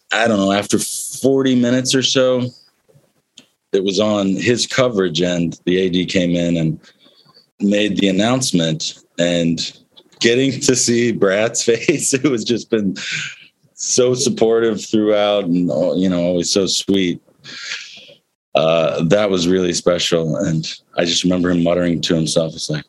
O: I don't know, after forty minutes or so, it was on his coverage, and the A D came in and made the announcement, and getting to see Brad's face, it was just been so supportive throughout, and, you know, always so sweet. Uh, that was really special. And I just remember him muttering to himself, it's like,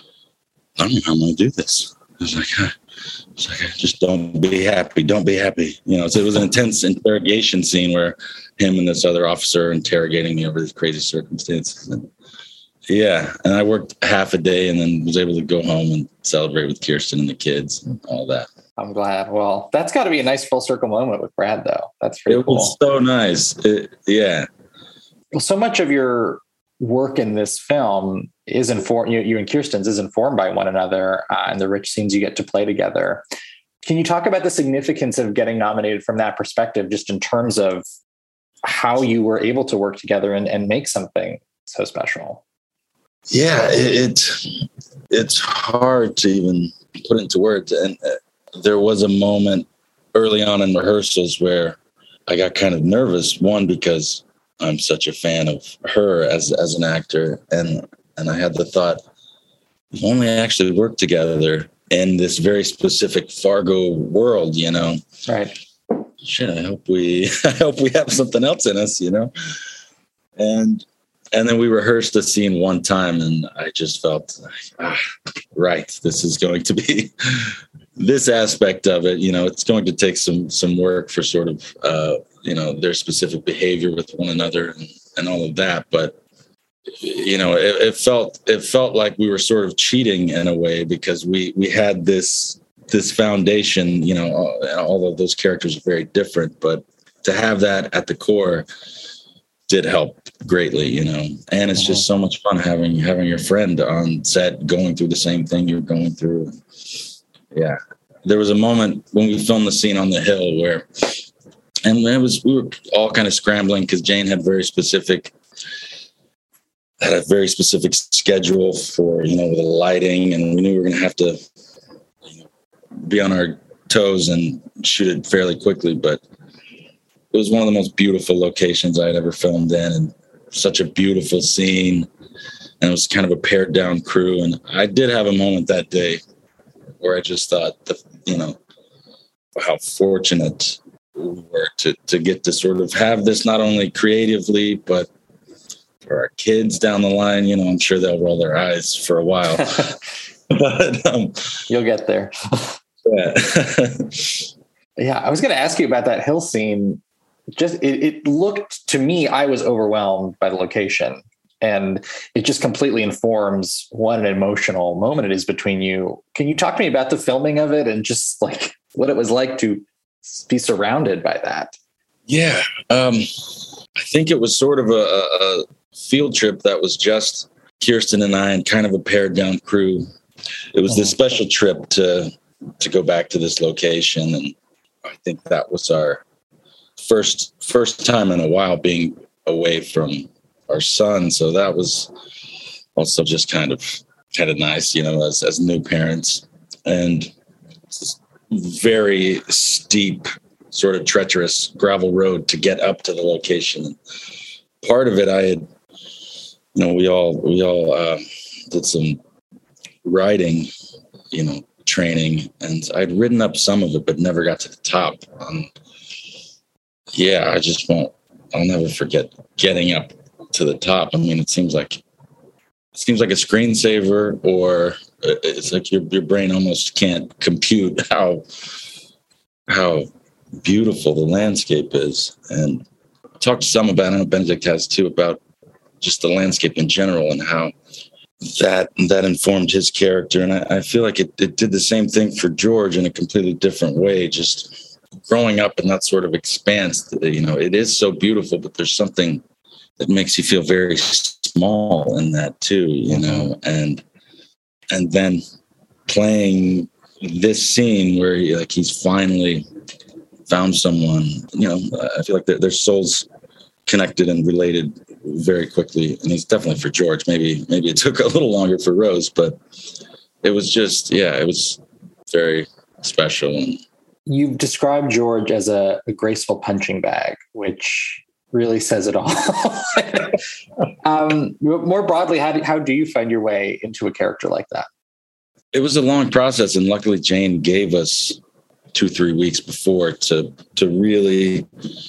O: I don't know how I'm going to do this. I was like, I was like, just don't be happy. Don't be happy. You know, so it was an intense interrogation scene where him and this other officer are interrogating me over these crazy circumstances. And yeah. And I worked half a day and then was able to go home and celebrate with Kirsten and the kids and all that.
N: I'm glad. Well, that's got to be a nice full circle moment with Brad, though. That's pretty
O: it
N: cool.
O: It was so nice. It, yeah.
N: Well, so much of your work in this film is informed, you, you and Kirsten's is informed by one another uh, and the rich scenes you get to play together. Can you talk about the significance of getting nominated from that perspective, just in terms of how you were able to work together and, and make something so special?
O: Yeah, it, it it's hard to even put into words. And uh, there was a moment early on in rehearsals where I got kind of nervous. One, because I'm such a fan of her as as an actor, and and I had the thought, if only I actually worked together in this very specific Fargo world, you know.
N: Right.
O: Shit, I hope we I hope we have something else in us, you know. And and then we rehearsed the scene one time, and I just felt like, ah, right, this is going to be this aspect of it. You know, it's going to take some some work for sort of uh, you know, their specific behavior with one another and, and all of that. But you know, it, it felt it felt like we were sort of cheating in a way, because we we had this this foundation. You know, all of those characters are very different, but to have that at the core did help greatly, you know. And it's just so much fun having having your friend on set going through the same thing you're going through. Yeah. There was a moment when we filmed the scene on the hill where, and it was, we were all kind of scrambling because Jane had very specific, had a very specific schedule for, you know, the lighting, and we knew we were going to have to, you know, be on our toes and shoot it fairly quickly. But it was one of the most beautiful locations I had ever filmed in, and such a beautiful scene. And it was kind of a pared down crew. And I did have a moment that day where I just thought, the, you know, how fortunate we were to, to get to sort of have this not only creatively, but for our kids down the line. You know, I'm sure they'll roll their eyes for a while. But um,
N: you'll get there.
O: Yeah.
N: Yeah, I was going to ask you about that hill scene. Just it, it looked to me, I was overwhelmed by the location, and it just completely informs what an emotional moment it is between you. Can you talk to me about the filming of it and just like what it was like to be surrounded by that?
O: Yeah, um, I think it was sort of a, a field trip that was just Kirsten and I and kind of a pared down crew. It was this special trip to to go back to this location, and I think that was our first first time in a while being away from our son. So that was also just kind of kind of nice, you know, as as new parents. And it's very steep, sort of treacherous gravel road to get up to the location. And part of it, I had, you know, we all we all uh, did some riding, you know, training, and I'd ridden up some of it, but never got to the top. Um, yeah, I just won't. I'll never forget getting up to the top. I mean, it seems like it seems like a screensaver, or it's like your your brain almost can't compute how how beautiful the landscape is. And I talked some about, I know Benedict has too, about just the landscape in general and how that that informed his character. And I, I feel like it, it did the same thing for George in a completely different way. Just growing up in that sort of expanse, you know, it is so beautiful, but there's something that makes you feel very small in that too, you know. And and then playing this scene where he, like he's finally found someone, you know, I feel like their, their souls connected and related very quickly. And it's definitely for George. Maybe maybe it took a little longer for Rose, but it was just, yeah, it was very special. And
N: you've described George as a, a graceful punching bag, which really says it all. um, more broadly, how do, how do you find your way into a character like that?
O: It was a long process, and luckily Jane gave us two, three weeks before to to really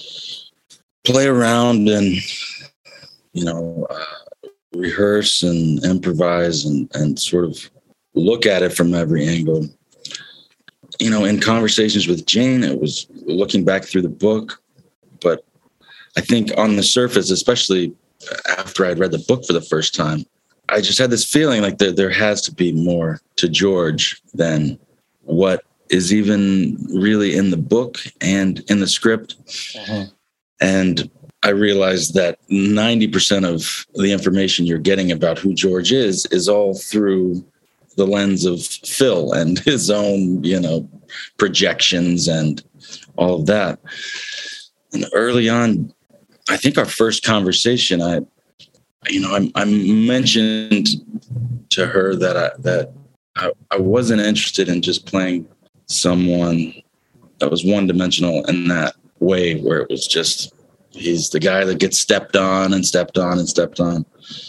O: play around and, you know, uh, rehearse and improvise and, and sort of look at it from every angle. You know, in conversations with Jane, it was looking back through the book, but I think on the surface, especially after I'd read the book for the first time, I just had this feeling like there, there has to be more to George than what is even really in the book and in the script. Uh-huh. And I realized that ninety percent of the information you're getting about who George is, is all through the lens of Phil and his own, you know, projections and all of that. And early on, I think our first conversation, I, you know, I, I mentioned to her that I, that I, I wasn't interested in just playing someone that was one dimensional in that way, where it was just, he's the guy that gets stepped on and stepped on and stepped on.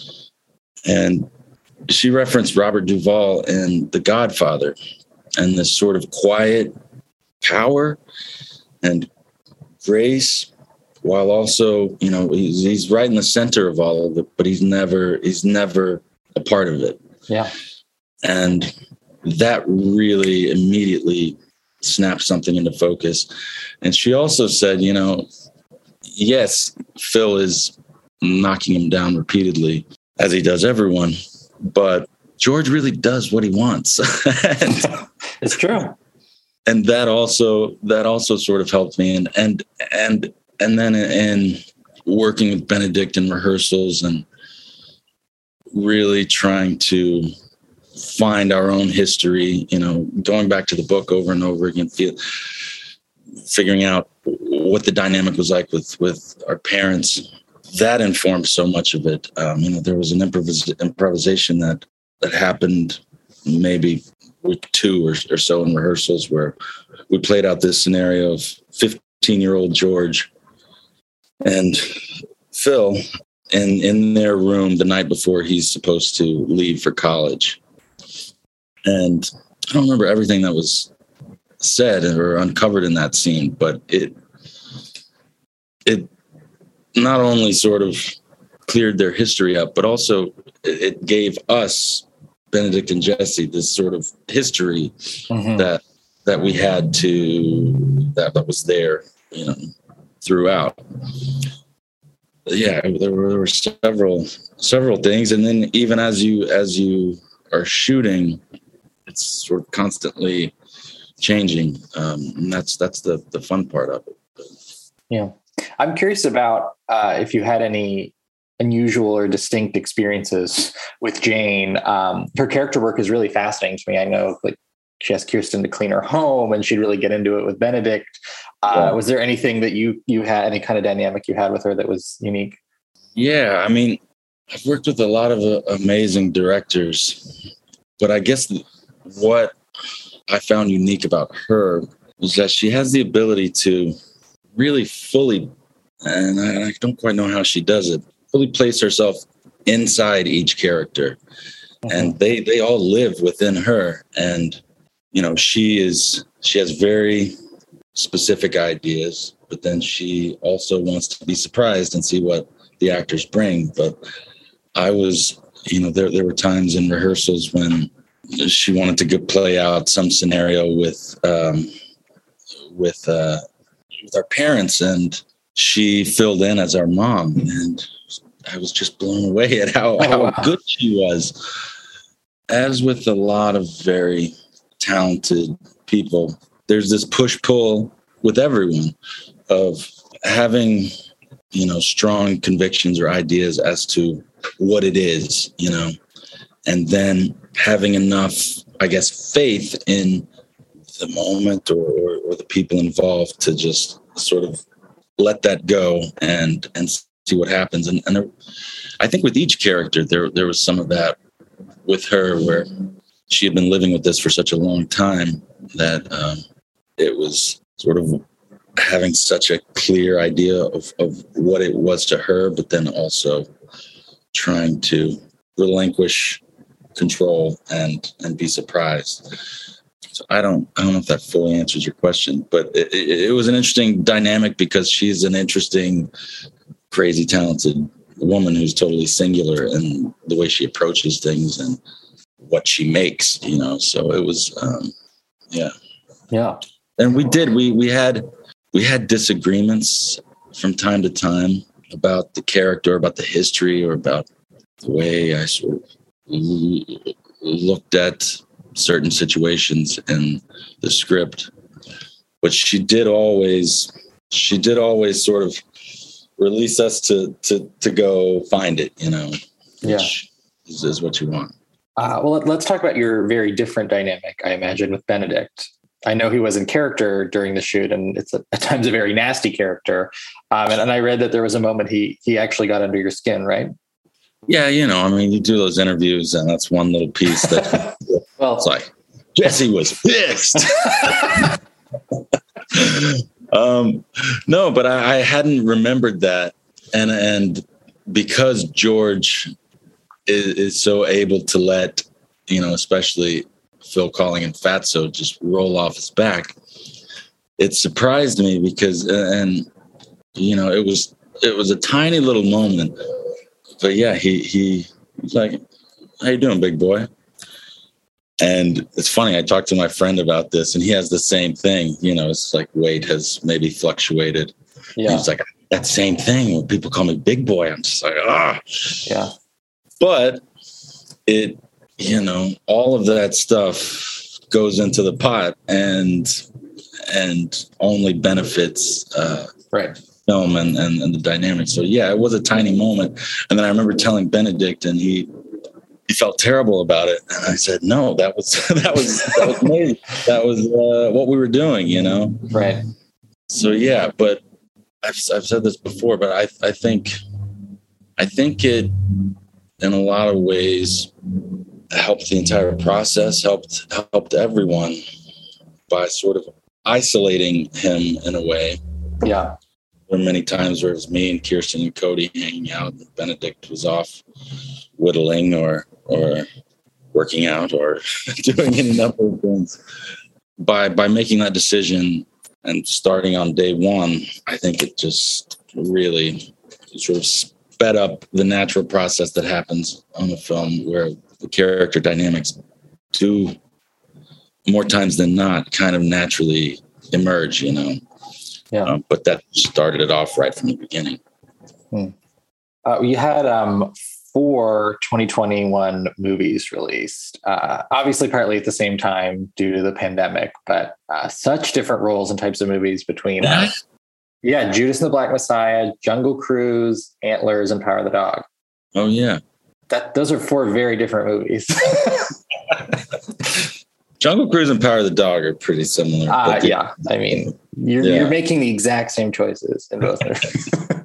O: And she referenced Robert Duvall in The Godfather and this sort of quiet power and grace, while also, you know, he's, he's right in the center of all of it, but he's never, he's never a part of it.
N: Yeah.
O: And that really immediately snapped something into focus. And she also said, you know, yes, Phil is knocking him down repeatedly, as he does everyone, but George really does what he wants. and,
N: it's true.
O: And that also, that also sort of helped me. And, and, and, and then in working with Benedict in rehearsals and really trying to find our own history, you know, going back to the book over and over again, feel, figuring out what the dynamic was like with, with our parents, that informed so much of it. Um, you know, there was an improvis- improvisation that, that happened maybe week two or, or so in rehearsals, where we played out this scenario of fifteen-year-old George and Phil in, in their room the night before he's supposed to leave for college. And I don't remember everything that was said or uncovered in that scene, but it it not only sort of cleared their history up, but also it gave us, Benedict and Jesse, this sort of history mm-hmm. that that we had to that, that was there, you know, throughout. Yeah, there were, there were several several things, and then even as you as you are shooting, it's sort of constantly changing. Um, and that's that's the the fun part of it.
N: Yeah, I'm curious about uh, if you had any unusual or distinct experiences with Jane. Um, her character work is really fascinating to me. I know, like, she asked Kirsten to clean her home, and she'd really get into it with Benedict. Uh, yeah. Was there anything that you you had, any kind of dynamic you had with her that was unique?
O: Yeah, I mean, I've worked with a lot of uh, amazing directors, but I guess what I found unique about her was that she has the ability to really fully, and I, I don't quite know how she does it, fully place herself inside each character. Mm-hmm. And they they all live within her. And, you know, she is she has very specific ideas, but then she also wants to be surprised and see what the actors bring. But I was, you know, there there were times in rehearsals when she wanted to go play out some scenario with um, with uh, with our parents, and she filled in as our mom, and I was just blown away at how, oh, how wow. good she was. As with a lot of very talented people, there's this push-pull with everyone of having, you know, strong convictions or ideas as to what it is, you know, and then having enough, I guess, faith in the moment or, or, or the people involved to just sort of let that go and and see what happens. And, and there, I think with each character, there there was some of that with her, where she had been living with this for such a long time that um, it was sort of having such a clear idea of, of what it was to her, but then also trying to relinquish control and and be surprised. So I don't I don't know if that fully answers your question, but it, it, it was an interesting dynamic because she's an interesting, crazy, talented woman who's totally singular in the way she approaches things and what she makes, you know. So it was, um, yeah,
N: yeah.
O: And we did we we had we had disagreements from time to time about the character, about the history, or about the way I sort of looked at certain situations in the script. But she did always, she did always sort of release us to to to go find it, you know.
N: Yeah,
O: is, is what you want.
N: Uh, well, let's talk about your very different dynamic, I imagine, with Benedict. I know he was in character during the shoot, and it's a, at times a very nasty character. Um, and, and I read that there was a moment he he actually got under your skin, right?
O: Yeah, you know, I mean, you do those interviews, and that's one little piece that
N: well,
O: it's like Jesse was pissed. um, no, but I, I hadn't remembered that, and and because George is, is so able to let, you know, especially Phil calling him Fatso just roll off his back, it surprised me because, and you know, it was it was a tiny little moment. But yeah, he he he's like, "How you doing, big boy?" And it's funny. I talked to my friend about this, and he has the same thing. You know, it's like weight has maybe fluctuated.
N: Yeah,
O: he's like that same thing when people call me big boy. I'm just like, ah,
N: yeah.
O: But it, you know, all of that stuff goes into the pot, and and only benefits. Uh,
N: right.
O: Film and, and, and the dynamics. So yeah, it was a tiny moment. And then I remember telling Benedict, and he he felt terrible about it. And I said, no, that was that was that was amazing. That was uh, what we were doing, you know?
N: Right.
O: So yeah, but I've I've said this before, but I I think I think it in a lot of ways helped the entire process, helped helped everyone by sort of isolating him in a way.
N: Yeah.
O: There were many times where it was me and Kirsten and Cody hanging out, and Benedict was off whittling or or working out or doing any number of things. By by making that decision and starting on day one, I think it just really sort of sped up the natural process that happens on a film where the character dynamics do, more times than not, kind of naturally emerge, you know.
N: Yeah.
O: Um, but that started it off right from the beginning.
N: Hmm. Uh, you had um, four twenty twenty-one movies released, uh, obviously partly at the same time due to the pandemic, but uh, such different roles and types of movies between us. Yeah, Judas and the Black Messiah, Jungle Cruise, Antlers, and Power of the Dog.
O: Oh, yeah.
N: That Those are four very different movies.
O: Jungle Cruise and Power of the Dog are pretty similar.
N: Uh, yeah, I mean, you're,
O: yeah.
N: you're making the exact same choices in both movies.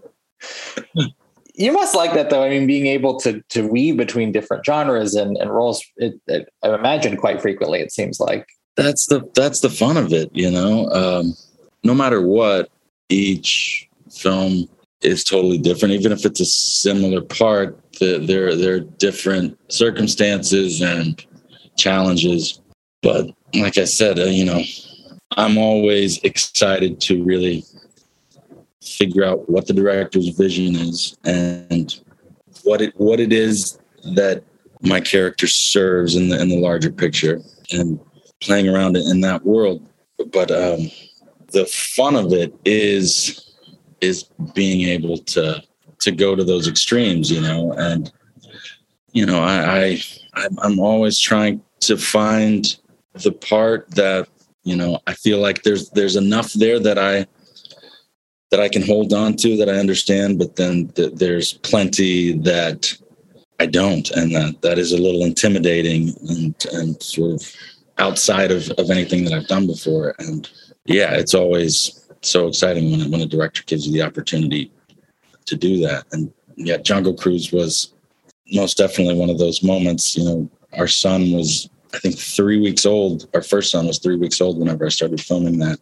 N: You must like that, though. I mean, being able to to weave between different genres and, and roles, it, it, I imagine quite frequently, it seems like.
O: That's the that's the fun of it, you know. Um, no matter what, each film is totally different. Even if it's a similar part, the, there there are different circumstances and challenges. But like I said, uh, you know, I'm always excited to really figure out what the director's vision is and what it what it is that my character serves in the in the larger picture, and playing around in that world. But um, the fun of it is is being able to to go to those extremes, you know. And you know, I, I I'm always trying to find the part that, you know, I feel like there's there's enough there that I that I can hold on to, that I understand, but then th- there's plenty that I don't, and that that is a little intimidating and and sort of outside of, of anything that I've done before. And yeah, it's always so exciting when when a director gives you the opportunity to do that. And yeah, Jungle Cruise was most definitely one of those moments. You know, our son was, I think, three weeks old. Our first son was three weeks old whenever I started filming that.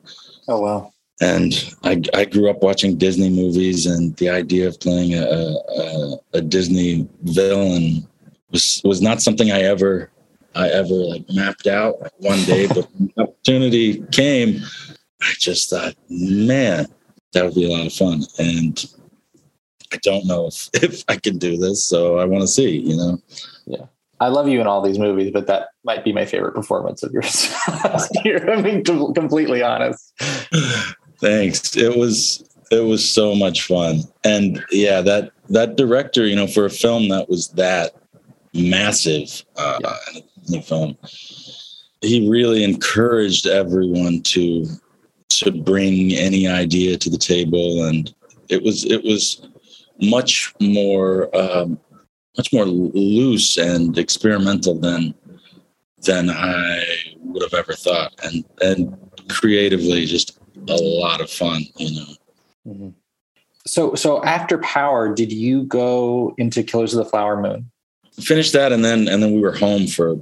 N: Oh, wow.
O: And I, I grew up watching Disney movies, and the idea of playing a, a, a Disney villain was was not something I ever I ever like mapped out like one day. But when the opportunity came, I just thought, man, that would be a lot of fun. And I don't know if, if I can do this, so I want to see, you know?
N: Yeah. I love you in all these movies, but that might be my favorite performance of yours. I'm being completely honest.
O: Thanks. It was, it was so much fun. And yeah, that, that director, you know, for a film that was that massive, uh, yeah. film, he really encouraged everyone to, to bring any idea to the table. And it was, it was, much more um, much more loose and experimental than than I would have ever thought, and and creatively just a lot of fun, you know.
N: Mm-hmm. So so after Power, did you go into Killers of the Flower Moon?
O: Finished that, and then and then we were home for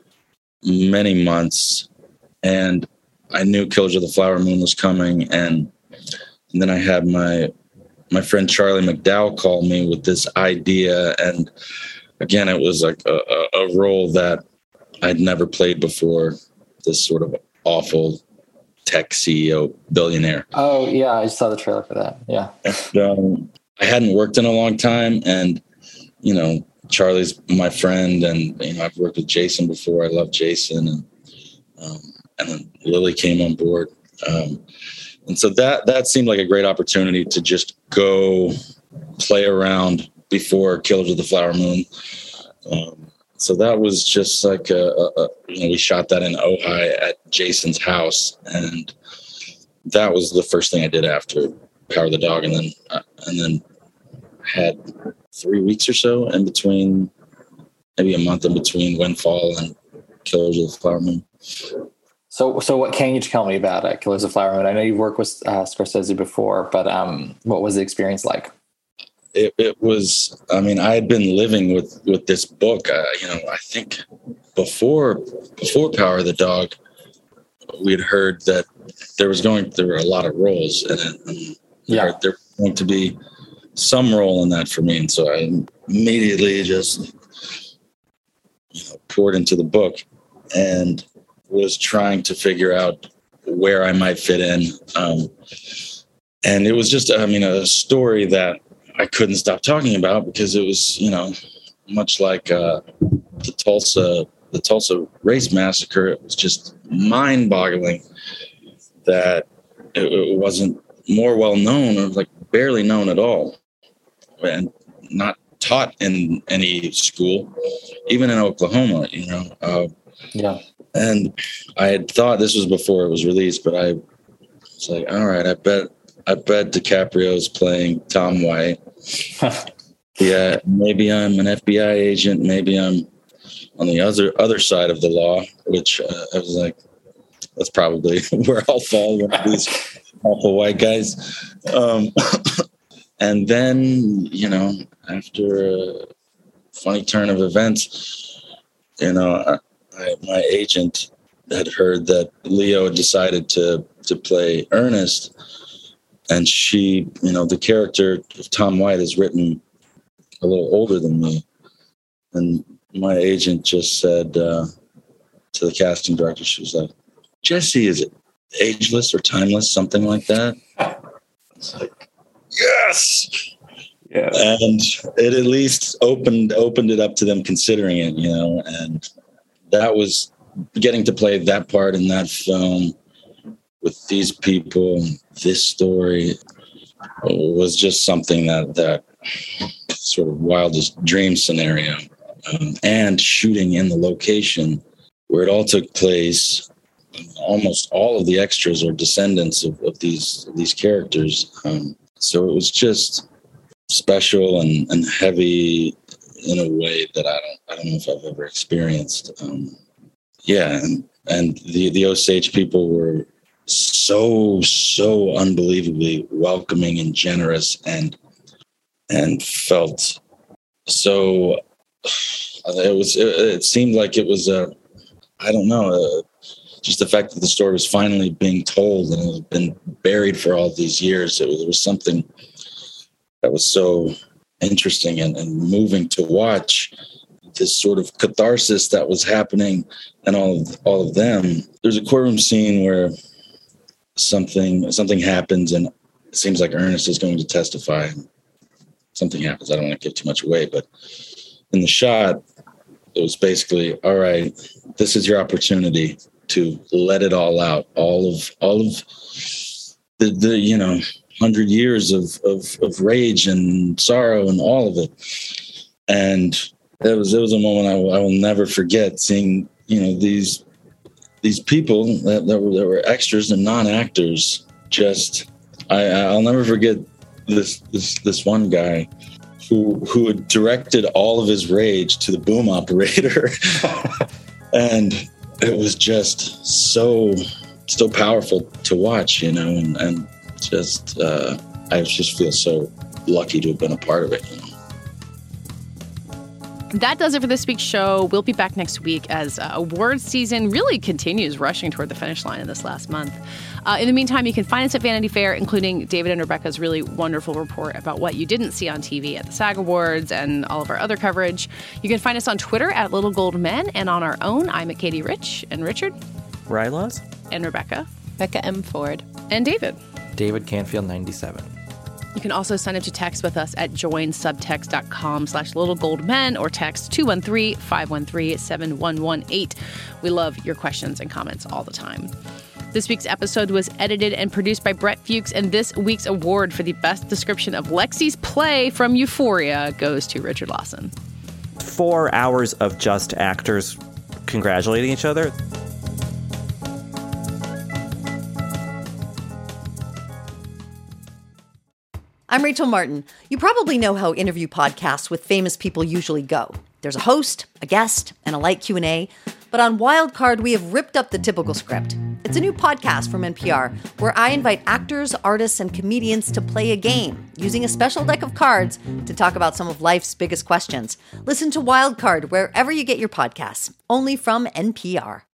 O: many months, and I knew Killers of the Flower Moon was coming, and, and then I had my my friend Charlie McDowell called me with this idea. And again, it was like a, a role that I'd never played before, this sort of awful tech C E O billionaire.
N: Oh yeah. I saw the trailer for that. Yeah.
O: And, um, I hadn't worked in a long time, and, you know, Charlie's my friend, and, you know, I've worked with Jason before. I love Jason. And, um, and then Lily came on board. Um, And so that that seemed like a great opportunity to just go play around before Killers of the Flower Moon. Um, so that was just like, a, a, a, you know, we shot that in Ojai at Jason's house. And that was the first thing I did after Power of the Dog. And then, uh, and then had three weeks or so in between, maybe a month in between Windfall and Killers of the Flower Moon.
N: So, so what can you tell me about uh, Killers of the Flower Moon? I know you've worked with uh, Scorsese before, but um, what was the experience like?
O: It, it was, I mean, I had been living with, with this book, uh, you know, I think before, before Power of the Dog, we had heard that there was going, there were a lot of roles in it. And
N: yeah.
O: There, there was going to be some role in that for me. And so I immediately just, you know, poured into the book and was trying to figure out where I might fit in. Um, and it was just, I mean, a story that I couldn't stop talking about because it was, you know, much like uh, the Tulsa, the Tulsa race massacre. It was just mind boggling that it, it wasn't more well known, or like barely known at all, and not taught in any school, even in Oklahoma, you know. Uh,
N: yeah.
O: And I had thought this was before it was released, but I was like, all right, I bet, I bet DiCaprio's playing Tom White. Yeah, maybe I'm an F B I agent. Maybe I'm on the other other side of the law, which uh, I was like, that's probably where I'll fall, one of these awful white guys. Um, and then, you know, after a funny turn of events, you know, I, I, my agent had heard that Leo had decided to to play Ernest, and she, you know, the character of Tom White is written a little older than me, and my agent just said uh, to the casting director, she was like, "Jesse, is it ageless or timeless, something like that?" It's like, yes.
N: Yeah.
O: And it at least opened opened it up to them considering it, you know, and that was getting to play that part in that film with these people, this story was just something that that sort of wildest dream scenario. Um, and shooting in the location where it all took place, almost all of the extras are descendants of, of these of these characters. Um, so it was just special and, and heavy in a way that I don't I don't know if I've ever experienced. Um, yeah, and, and the the Osage people were so so unbelievably welcoming and generous, and and felt so. It was. It, it seemed like it was a. I don't know. A, just the fact that the story was finally being told and it had been buried for all these years. It was, it was something that was so interesting and, and moving to watch. This sort of catharsis that was happening and all of, all of them. There's a courtroom scene where something something happens and it seems like Ernest is going to testify. Something happens. I don't want to give too much away, but in the shot, it was basically, all right, this is your opportunity to let it all out. All of all of the, the you know, hundred years of, of of rage and sorrow and all of it. And it was it was a moment I will, I will never forget, seeing, you know, these these people that, that were that were extras and non-actors. Just I I'll never forget this this this one guy who who had directed all of his rage to the boom operator. And it was just so so powerful to watch, you know, and, and just uh, I just feel so lucky to have been a part of it, you know.
A: That does it for this week's show. We'll be back next week as uh, awards season really continues rushing toward the finish line in this last month. Uh, in the meantime, you can find us at Vanity Fair, including David and Rebecca's really wonderful report about what you didn't see on T V at the SAG Awards and all of our other coverage. You can find us on Twitter at Little Gold Men, and on our own, I'm at Katie Rich, and Richard.
J: Rylaws.
A: And Rebecca.
I: Becca M. Ford.
A: And David.
H: David Canfield, ninety-seven.
A: You can also sign up to text with us at joinsubtext.com slash littlegoldmen or text two one three, five one three, seven one one eight. We love your questions and comments all the time. This week's episode was edited and produced by Brett Fuchs, and this week's award for the best description of Lexi's play from Euphoria goes to Richard Lawson.
J: Four hours of just actors congratulating each other.
P: I'm Rachel Martin. You probably know how interview podcasts with famous people usually go. There's a host, a guest, and a light Q and A. But on Wildcard, we have ripped up the typical script. It's a new podcast from N P R where I invite actors, artists, and comedians to play a game using a special deck of cards to talk about some of life's biggest questions. Listen to Wildcard wherever you get your podcasts, only from N P R.